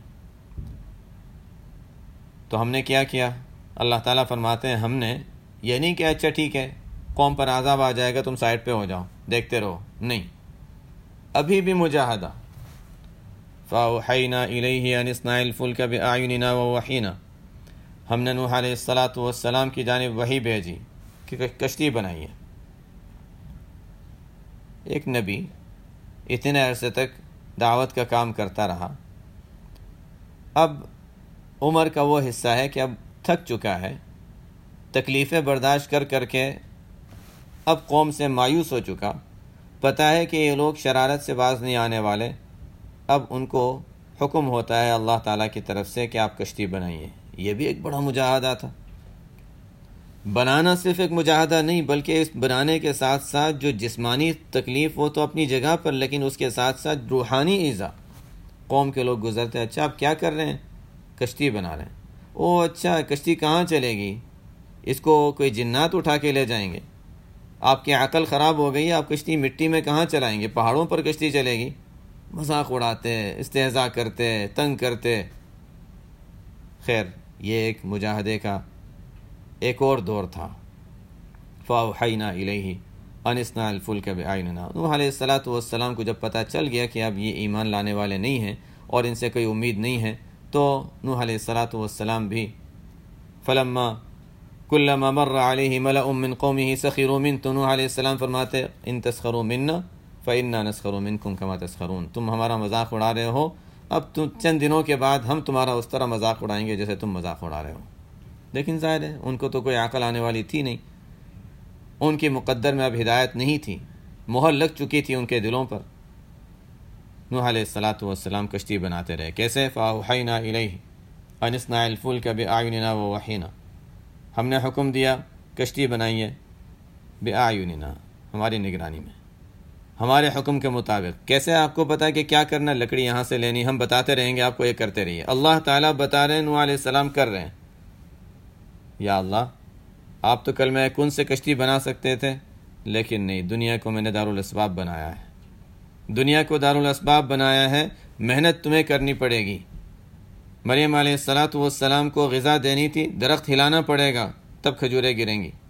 تو ہم نے کیا کیا؟ اللہ تعالیٰ فرماتے ہیں ہم نے یہ نہیں کہ اچھا ٹھیک ہے قوم پر عذاب آ جائے گا تم سائڈ پہ ہو جاؤ دیکھتے رہو، نہیں، ابھی بھی مجاہدہ۔ فَأَوْحَيْنَا إِلَيْهِ أَنِ اصْنَعِ الْفُلْكَ بِأَعْيُنِنَا وَوَحْيِنَا، ہم نے نوح علیہ السلام کی جانب وحی بھیجی کہ کشتی بنائیے۔ ایک نبی اتنے عرصے تک دعوت کا کام کرتا رہا، اب عمر کا وہ حصہ ہے کہ اب تھک چکا ہے، تکلیفیں برداشت کر کر کے اب قوم سے مایوس ہو چکا، پتہ ہے کہ یہ لوگ شرارت سے باز نہیں آنے والے، اب ان کو حکم ہوتا ہے اللہ تعالیٰ کی طرف سے کہ آپ کشتی بنائیے۔ یہ بھی ایک بڑا مجاہدہ تھا۔ بنانا صرف ایک مجاہدہ نہیں، بلکہ اس بنانے کے ساتھ ساتھ جو جسمانی تکلیف وہ تو اپنی جگہ پر، لیکن اس کے ساتھ ساتھ روحانی ایذا۔ قوم کے لوگ گزرتے، اچھا آپ کیا کر رہے ہیں؟ کشتی بنا رہے ہیں۔ او اچھا، کشتی کہاں چلے گی؟ اس کو کوئی جنات اٹھا کے لے جائیں گے؟ آپ کی عقل خراب ہو گئی، آپ کشتی مٹی میں کہاں چلائیں گے؟ پہاڑوں پر کشتی چلے گی؟ مذاق اڑاتے، استہزاء کرتے، تنگ کرتے۔ خیر، یہ ایک مجاہدے کا ایک اور دور تھا۔ فَأَوْحَيْنَا إِلَيْهِ أَنِ اصْنَعِ الْفُلْكَ بِأَعْيُنِنَا، نوح علیہ السلام کو جب پتہ چل گیا کہ اب یہ ایمان لانے والے نہیں ہیں اور ان سے کوئی امید نہیں ہے، تو نوح علیہ السلام بھی فَلَمَّا كُلَّمَا مَرَّ عَلَيْهِ مَلَأٌ مِّن قَوْمِهِ سَخِرُوا مِنْهُ، تو نوح علیہ السلام فرماتے ان تسخروا منا فإنا نسخر منکم کما تسخرون، تم ہمارا مذاق اڑا رہے ہو، اب چند دنوں کے بعد ہم تمہارا اس طرح مذاق اڑائیں گے جیسے تم مذاق اڑا رہے ہو۔ لیکن ظاہر ہے ان کو تو کوئی عقل آنے والی تھی نہیں، ان کی مقدر میں اب ہدایت نہیں تھی، مہر لگ چکی تھی ان کے دلوں پر۔ نوح علیہ السلام کشتی بناتے رہے، کیسے؟ فَأَوْحَيْنَا إِلَيْهِ أَنِ اصْنَعِ الْفُلْكَ بِأَعْيُنِنَا وَوَحْيِنَا، ہم نے حکم دیا کشتی بنائیے، بِأَعْيُنِنَا، ہماری نگرانی میں، ہمارے حکم کے مطابق۔ کیسے؟ آپ کو پتا ہے کہ کیا کرنا، لکڑی یہاں سے لینی، ہم بتاتے رہیں گے آپ کو، یہ کرتے رہیے۔ اللہ تعالیٰ بتا رہے ہیں، نوح علیہ السلام کر رہے ہیں۔ یا اللہ، آپ تو کلمہ کن سے کشتی بنا سکتے تھے، لیکن نہیں، دنیا کو میں نے دارالاسباب بنایا ہے، دنیا کو دارالاسباب بنایا ہے، محنت تمہیں کرنی پڑے گی۔ مریم علیہ السلام کو غذا دینی تھی، درخت ہلانا پڑے گا تب کھجوریں گریں گی۔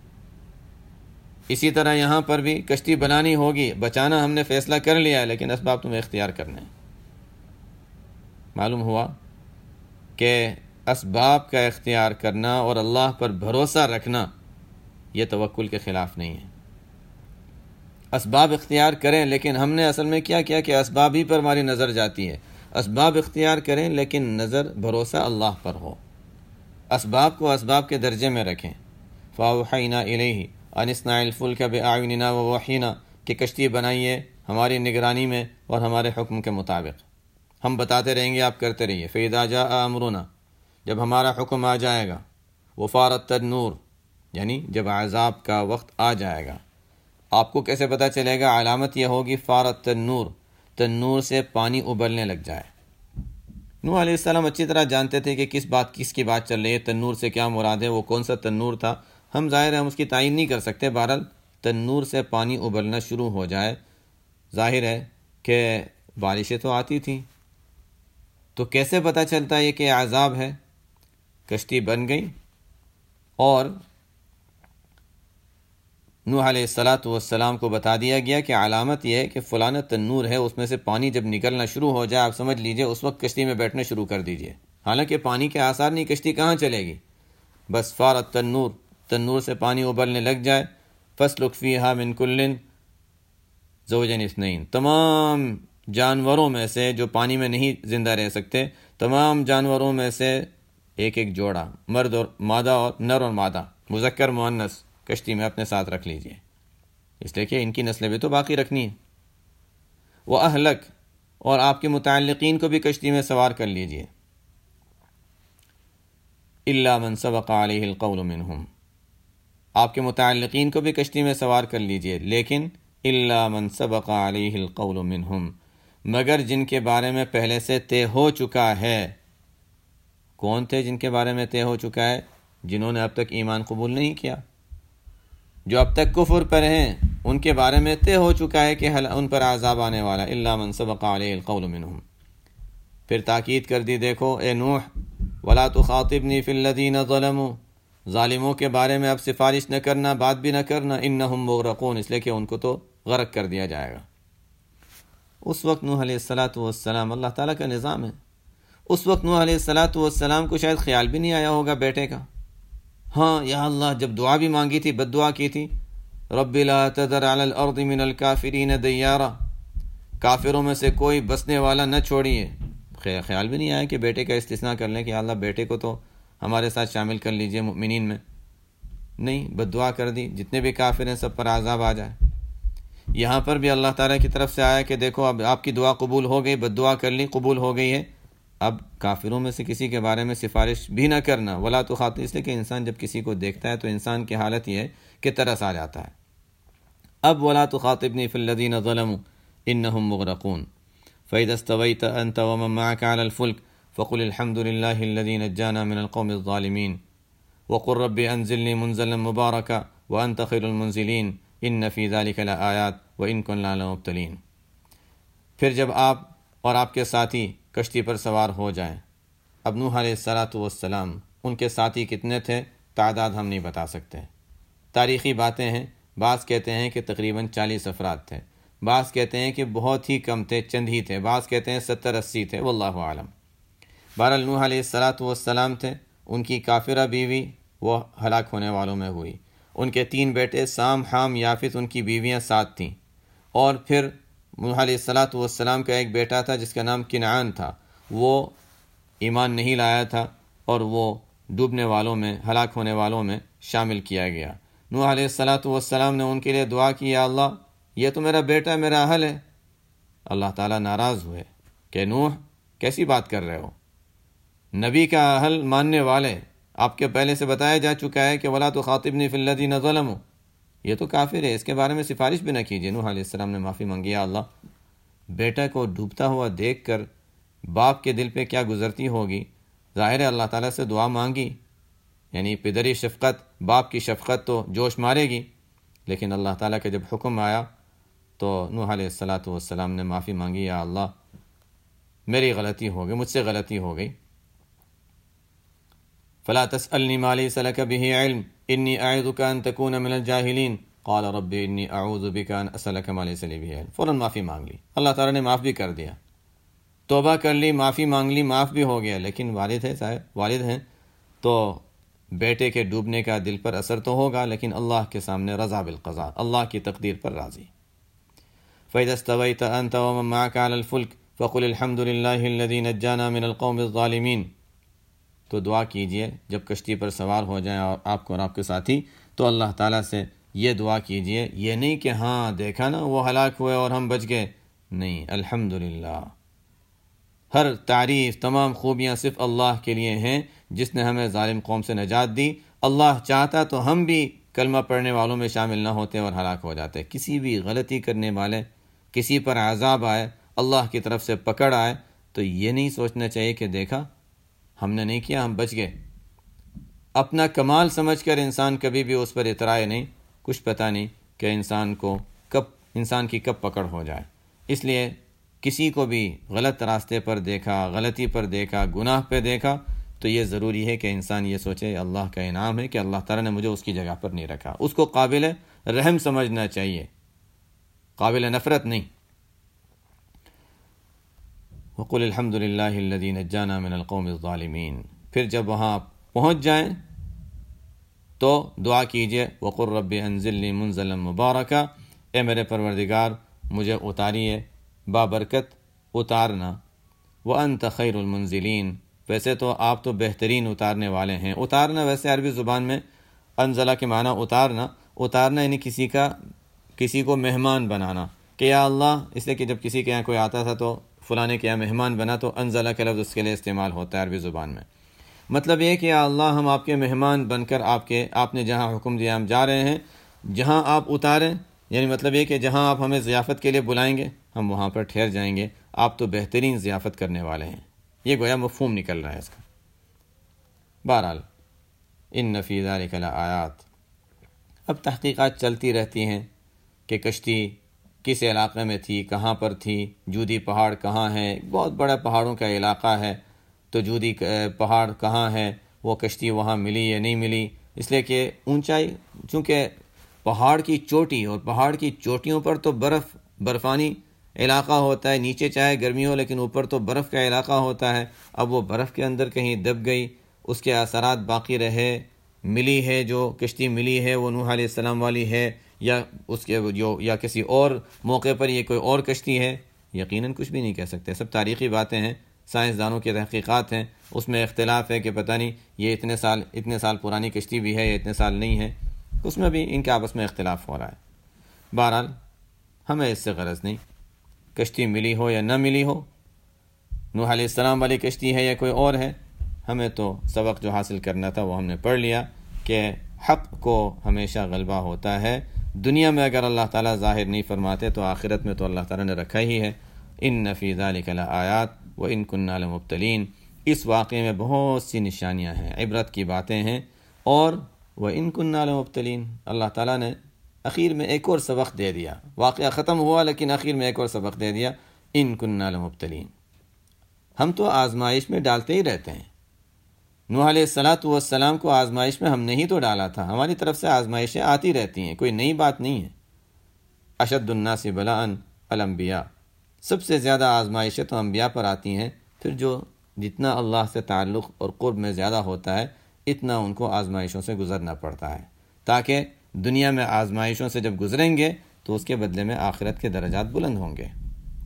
اسی طرح یہاں پر بھی کشتی بنانی ہوگی، بچانا ہم نے فیصلہ کر لیا ہے، لیکن اسباب تمہیں اختیار کرنے ہیں۔ معلوم ہوا کہ اسباب کا اختیار کرنا اور اللہ پر بھروسہ رکھنا یہ توکل کے خلاف نہیں ہے۔ اسباب اختیار کریں، لیکن ہم نے اصل میں کیا کیا کہ اسباب ہی پر ہماری نظر جاتی ہے۔ اسباب اختیار کریں لیکن نظر، بھروسہ اللہ پر ہو۔ اسباب کو اسباب کے درجے میں رکھیں۔ فَأَوْحَيْنَا إِلَيْهِ أَنِ اصْنَعِ الْفُلْكَ بِأَعْيُنِنَا وَوَحْيِنَا کہ کشتی بنائیے ہماری نگرانی میں اور ہمارے حکم کے مطابق، ہم بتاتے رہیں گے، آپ کرتے رہیے۔ فَإِذَا جَاءَ أَمْرُنَا جب ہمارا حکم آ جائے گا، وَفَارَتِ النُّورُ یعنی جب عذاب کا وقت آ جائے گا۔ آپ کو کیسے پتہ چلے گا؟ علامت یہ ہوگی فارت تنور، تنور سے پانی ابلنے لگ جائے۔ نوح علیہ السلام اچھی طرح جانتے تھے کہ کس کی بات چل رہی ہے، تنور سے کیا مراد ہے، وہ کون سا تنور تھا، ہم ظاہر ہے ہم اس کی تعین نہیں کر سکتے۔ بہرحال تنور سے پانی ابلنا شروع ہو جائے، ظاہر ہے کہ بارشیں تو آتی تھیں، تو کیسے پتہ چلتا ہے کہ عذاب ہے؟ کشتی بن گئی اور نوح علیہ السلام کو بتا دیا گیا کہ علامت یہ ہے کہ فلانا تنور ہے، اس میں سے پانی جب نکلنا شروع ہو جائے آپ سمجھ لیجئے اس وقت کشتی میں بیٹھنا شروع کر دیجئے۔ حالانکہ پانی کے آثار نہیں، کشتی کہاں چلے گی؟ بس فارت تنور، تنور سے پانی ابلنے لگ جائے۔ فَاسْلُكْ فِيهَا مِنْ كُلٍّ زَوْجَيْنِ اثْنَيْنِ تمام جانوروں میں سے جو پانی میں نہیں زندہ رہ سکتے، تمام جانوروں میں سے ایک ایک جوڑا، مرد اور مادہ اور نر اور مادہ، مذکر مؤنث کشتی میں اپنے ساتھ رکھ لیجئے، اس لیے کہ ان کی نسلیں بھی تو باقی رکھنی ہے۔ وَأَهْلَكَ اور آپ کے متعلقین کو بھی کشتی میں سوار کر لیجئے۔ إِلَّا مَنْ سَبَقَ عَلَيْهِ الْقَوْلُ مِنْهُمْ آپ کے متعلقین کو بھی کشتی میں سوار کر لیجئے، لیکن إِلَّا مَنْ سَبَقَ عَلَيْهِ الْقَوْلُ مِنْهُمْ مگر جن کے بارے میں پہلے سے طے ہو چکا ہے۔ کون تھے جن کے بارے میں طے ہو چکا ہے؟ جنہوں نے اب تک ایمان قبول نہیں کیا، جو اب تک کفر پر ہیں، ان کے بارے میں طے ہو چکا ہے کہ ان پر عذاب آنے والا۔ الا من سبق علیہ القول منہم پھر تاکید کر دی، دیکھو اے نوح ولا تخاطبنی فی الذین ظلموا ظالموں کے بارے میں اب سفارش نہ کرنا، بات بھی نہ کرنا، انہم مغرقون اس لیے کہ ان کو تو غرق کر دیا جائے گا۔ اس وقت نوح علیہ السلام اللہ تعالیٰ کا نظام ہے، اس وقت نوح علیہ السلام کو شاید خیال بھی نہیں آیا ہوگا بیٹے کا۔ ہاں یا اللہ جب دعا بھی مانگی تھی، بد دعا کی تھی، رب لا تذر علی الارض من الکافرین دیارا کافروں میں سے کوئی بسنے والا نہ چھوڑیے۔ خیال بھی نہیں آیا کہ بیٹے کا استثناء کر لیں کہ اللہ بیٹے کو تو ہمارے ساتھ شامل کر لیجئے مؤمنین میں، نہیں، بد دعا کر دی، جتنے بھی کافر ہیں سب پر عذاب آ جائے۔ یہاں پر بھی اللہ تعالیٰ کی طرف سے آیا کہ دیکھو اب آپ کی دعا قبول ہو گئی، بد دعا کر لی، قبول ہو گئی ہے، اب کافروں میں سے کسی کے بارے میں سفارش بھی نہ کرنا۔ ولا تخاطب اس لیے کہ انسان جب کسی کو دیکھتا ہے تو انسان کی حالت یہ ہے کہ ترس آ جاتا ہے۔ اب ولا تخاطبنی فی الذین ظلموا انہم مغرقون فاذا استویت انت ومن معك على الفلك فقل الحمد لله الذي نجانا من القوم الظالمين وقل رب انزلني منزلا مباركا وانت خير المنزلين ان في ذلك لآیات وان كنا لمبتلین پھر جب آپ اور آپ کے ساتھی کشتی پر سوار ہو جائیں۔ اب نوح علیہ السلام ان کے ساتھی کتنے تھے تعداد ہم نہیں بتا سکتے، تاریخی باتیں ہیں، بعض کہتے ہیں کہ تقریباً 40 افراد تھے، بعض کہتے ہیں کہ بہت ہی کم تھے، چند ہی تھے، بعض کہتے ہیں 70-80 تھے، واللہ عالم۔ بہرحال نوح علیہ السلام تھے، ان کی کافرہ بیوی وہ ہلاک ہونے والوں میں ہوئی، ان کے 3 بیٹے سام، حام، یافت، ان کی بیویاں 7 تھیں، اور پھر نوح علیہ السلام کا ایک بیٹا تھا جس کا نام کنعان تھا، وہ ایمان نہیں لایا تھا اور وہ ڈوبنے والوں میں، ہلاک ہونے والوں میں شامل کیا گیا۔ نوح علیہ السلام نے ان کے لیے دعا کی، یا اللہ یہ تو میرا بیٹا، میرا اہل ہے۔ اللہ تعالیٰ ناراض ہوئے کہ نوح کیسی بات کر رہے ہو، نبی کا اہل ماننے والے، آپ کے پہلے سے بتایا جا چکا ہے کہ ولا تخاطبنی فی الذین ظلموا یہ تو کافر ہے، اس کے بارے میں سفارش بھی نہ کیجیے۔ نوح علیہ السلام نے معافی مانگی، یا اللہ بیٹا کو ڈوبتا ہوا دیکھ کر باپ کے دل پہ کیا گزرتی ہوگی، ظاہر ہے اللہ تعالیٰ سے دعا مانگی، یعنی پدری شفقت، باپ کی شفقت تو جوش مارے گی، لیکن اللہ تعالیٰ کا جب حکم آیا تو نوح علیہ السلام نے معافی مانگی، یا اللہ میری غلطی ہو گئی، مجھ سے غلطی ہو گئی۔ فلا تسألنی ما لیس لک بہ علم انی اعظک ان تکون من الجاہلین قال رب انی اعوذ بک ان اسألک ما لیس لی بہ علم فوراً معافی مانگ لی، اللہ تعالیٰ نے معاف بھی کر دیا، توبہ کر لی، معافی مانگ لی، معاف بھی ہو گیا۔ لیکن والد ہیں تو بیٹے کے ڈوبنے کا دل پر اثر تو ہوگا، لیکن اللہ کے سامنے رضا بالقضاء، اللہ کی تقدیر پر راضی۔ فَإِذَا اسْتَوَيْتَ أَنْتَ وَمَن مَّعَكَ عَلَى الْفُلْكِ فَقُلِ الْحَمْدُ لِلَّهِ الَّذِي نَجَّانَا مِنَ الْقَوْمِ الظَّالِمِينَ تو دعا کیجئے جب کشتی پر سوار ہو جائیں اور آپ کو اور آپ کے ساتھی، تو اللہ تعالیٰ سے یہ دعا کیجئے، یہ نہیں کہ ہاں دیکھا نا وہ ہلاک ہوئے اور ہم بچ گئے، نہیں، الحمدللہ، ہر تعریف، تمام خوبیاں صرف اللہ کے لیے ہیں جس نے ہمیں ظالم قوم سے نجات دی۔ اللہ چاہتا تو ہم بھی کلمہ پڑھنے والوں میں شامل نہ ہوتے اور ہلاک ہو جاتے۔ کسی بھی غلطی کرنے والے، کسی پر عذاب آئے، اللہ کی طرف سے پکڑ آئے، تو یہ نہیں سوچنا چاہیے کہ دیکھا ہم نے نہیں کیا، ہم بچ گئے۔ اپنا کمال سمجھ کر انسان کبھی بھی اس پر اترائے نہیں، کچھ پتہ نہیں کہ انسان کی کب پکڑ ہو جائے۔ اس لیے کسی کو بھی غلط راستے پر دیکھا، غلطی پر دیکھا، گناہ پہ دیکھا، تو یہ ضروری ہے کہ انسان یہ سوچے اللہ کا انعام ہے کہ اللہ تعالیٰ نے مجھے اس کی جگہ پر نہیں رکھا۔ اس کو قابل رحم سمجھنا چاہیے، قابل نفرت نہیں۔ وَقُلِ الْحَمْدُ لِلَّهِ الَّذِي نَجَّانَا مِنَ الْقَوْمِ الظَّالِمِينَ۔ پھر جب وہاں پہنچ جائیں تو دعا کیجئے وَقُلْ رَبِّ أَنزِلْ لِي مُنزَلًا مُبَارَكًا، اے میرے پروردگار مجھے اتاریے بابرکت اتارنا، وَأَنْتَ خَيْرُ الْمُنزِلِينَ، ویسے تو آپ تو بہترین اتارنے والے ہیں۔ اتارنا ویسے عربی زبان میں انزلہ کے معنی اتارنا یعنی کسی کو مہمان بنانا، کہ یا اللہ، اس لیے کہ جب کسی کے یہاں کوئی آتا تھا تو فلانے کے یہاں مہمان بنا تو انزلہ کا لفظ اس کے لیے استعمال ہوتا ہے عربی زبان میں۔ مطلب یہ کہ یا اللہ ہم آپ کے مہمان بن کر آپ نے جہاں حکم دیا ہم جا رہے ہیں، جہاں آپ اتاریں، یعنی مطلب یہ کہ جہاں آپ ہمیں ضیافت کے لیے بلائیں گے ہم وہاں پر ٹھہر جائیں گے، آپ تو بہترین ضیافت کرنے والے ہیں۔ یہ گویا مفہوم نکل رہا ہے اس کا۔ بہرحال ان فی ذلک لآیات، اب تحقیقات چلتی رہتی ہیں کہ کشتی کس علاقے میں تھی، کہاں پر تھی، جودی پہاڑ کہاں ہے، بہت بڑا پہاڑوں کا علاقہ ہے، تو جودی پہاڑ کہاں ہے، وہ کشتی وہاں ملی یا نہیں ملی، اس لیے کہ اونچائی، چونکہ پہاڑ کی چوٹی اور پہاڑ کی چوٹیوں پر تو برفانی علاقہ ہوتا ہے، نیچے چاہے گرمی ہو لیکن اوپر تو برف کا علاقہ ہوتا ہے۔ اب وہ برف کے اندر کہیں دب گئی، اس کے اثرات باقی رہے، ملی ہے جو کشتی ملی ہے وہ نوح علیہ السلام والی ہے، یا اس کے یا کسی اور موقع پر یہ کوئی اور کشتی ہے، یقیناً کچھ بھی نہیں کہہ سکتے۔ سب تاریخی باتیں ہیں، سائنسدانوں کی تحقیقات ہیں، اس میں اختلاف ہے کہ پتہ نہیں یہ اتنے سال پرانی کشتی بھی ہے یا اتنے سال نہیں ہے، اس میں بھی ان کے آپس میں اختلاف ہو رہا ہے۔ بہرحال ہمیں اس سے غرض نہیں، کشتی ملی ہو یا نہ ملی ہو، نوح علیہ السلام والی کشتی ہے یا کوئی اور ہے، ہمیں تو سبق جو حاصل کرنا تھا وہ ہم نے پڑھ لیا کہ حق کو ہمیشہ غلبہ ہوتا ہے۔ دنیا میں اگر اللہ تعالیٰ ظاہر نہیں فرماتے تو آخرت میں تو اللہ تعالیٰ نے رکھا ہی ہے۔ ان فی ذلک لآیات وان کنا لمبتلین، اس واقعے میں بہت سی نشانیاں ہیں، عبرت کی باتیں ہیں، اور وان کنا لمبتلین، اللہ تعالیٰ نے اخیر میں ایک اور سبق دے دیا۔ واقعہ ختم ہوا لیکن اخیر میں ایک اور سبق دے دیا، ان کنا لمبتلین، ہم تو آزمائش میں ڈالتے ہی رہتے ہیں۔ نوح علیہ السلام کو آزمائش میں ہم نے ہی تو ڈالا تھا، ہماری طرف سے آزمائشیں آتی رہتی ہیں، کوئی نئی بات نہیں ہے۔ اشد الناس بلاء الانبیاء، سب سے زیادہ آزمائشیں تو انبیاء پر آتی ہیں، پھر جتنا اللہ سے تعلق اور قرب میں زیادہ ہوتا ہے اتنا ان کو آزمائشوں سے گزرنا پڑتا ہے، تاکہ دنیا میں آزمائشوں سے جب گزریں گے تو اس کے بدلے میں آخرت کے درجات بلند ہوں گے۔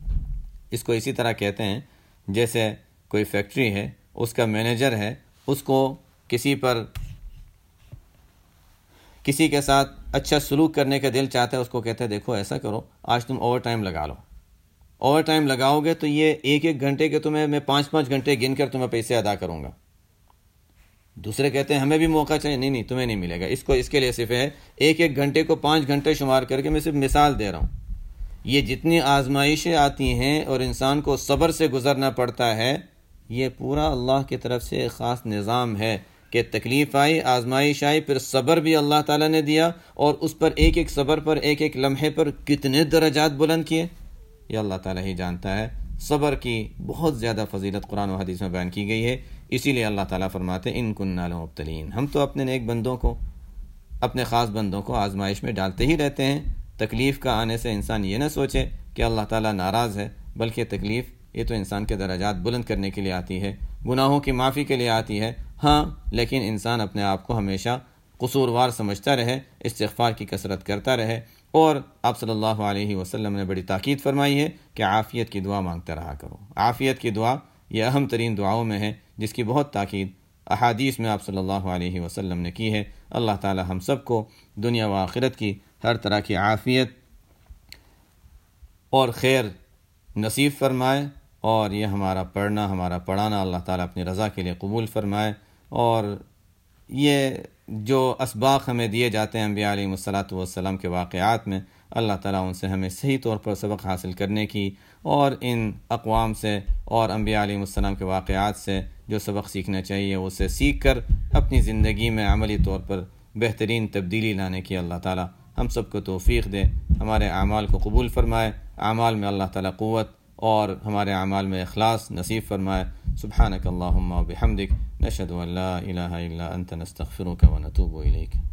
اس کو اسی طرح کہتے ہیں جیسے کوئی فیکٹری ہے، اس کا مینیجر ہے، اس کو کسی کے ساتھ اچھا سلوک کرنے کا دل چاہتا ہے، اس کو کہتے ہیں دیکھو ایسا کرو، آج تم اوور ٹائم لگا لو، اوور ٹائم لگاؤ گے تو یہ ایک گھنٹے کے تمہیں میں 5 گھنٹے گن کر تمہیں پیسے ادا کروں گا۔ دوسرے کہتے ہیں ہمیں بھی موقع چاہیے، نہیں تمہیں نہیں ملے گا، اس کے لیے صرف ہے 1 گھنٹے کو 5 گھنٹے شمار کر کے، میں صرف مثال دے رہا ہوں۔ یہ جتنی آزمائشیں آتی ہیں اور انسان کو صبر سے گزرنا پڑتا ہے، یہ پورا اللہ کی طرف سے ایک خاص نظام ہے کہ تکلیف آئی، آزمائش آئی، پھر صبر بھی اللہ تعالیٰ نے دیا، اور اس پر ایک صبر پر ایک لمحے پر کتنے درجات بلند کیے یہ اللہ تعالیٰ ہی جانتا ہے۔ صبر کی بہت زیادہ فضیلت قرآن و حدیث میں بیان کی گئی ہے، اسی لیے اللہ تعالیٰ فرماتے ان کننا لمبتلین، ہم تو اپنے نیک بندوں کو، اپنے خاص بندوں کو آزمائش میں ڈالتے ہی رہتے ہیں۔ تکلیف کا آنے سے انسان یہ نہ سوچے کہ اللہ تعالیٰ ناراض ہے، بلکہ تکلیف یہ تو انسان کے درجات بلند کرنے کے لیے آتی ہے، گناہوں کی معافی کے لیے آتی ہے، ہاں، لیکن انسان اپنے آپ کو ہمیشہ قصوروار سمجھتا رہے، استغفار کی کثرت کرتا رہے، اور آپ صلی اللہ علیہ وسلم نے بڑی تاکید فرمائی ہے کہ عافیت کی دعا مانگتا رہا کرو۔ عافیت کی دعا یہ اہم ترین دعاؤں میں ہے جس کی بہت تاکید احادیث میں آپ صلی اللہ علیہ وسلم نے کی ہے۔ اللہ تعالی ہم سب کو دنیا و آخرت کی ہر طرح کی عافیت اور خیر نصیب فرمائے، اور یہ ہمارا پڑھنا، ہمارا پڑھانا اللہ تعالیٰ اپنی رضا کے لیے قبول فرمائے، اور یہ جو اسباق ہمیں دیے جاتے ہیں انبیاء علیہ السلام کے واقعات میں، اللہ تعالیٰ ان سے ہمیں صحیح طور پر سبق حاصل کرنے کی، اور ان اقوام سے اور انبیاء علیہ السلام کے واقعات سے جو سبق سیکھنا چاہیے اسے سیکھ کر اپنی زندگی میں عملی طور پر بہترین تبدیلی لانے کی اللہ تعالیٰ ہم سب کو توفیق دے، ہمارے اعمال کو قبول فرمائے، اعمال میں اللہ تعالیٰ قوت اور ہمارے اعمال میں اخلاص نصیب فرمائے۔ سبحانک اللہم و بحمدک، نشہد ان لا الہ الا انت، نستغفرک و نتوب الیک۔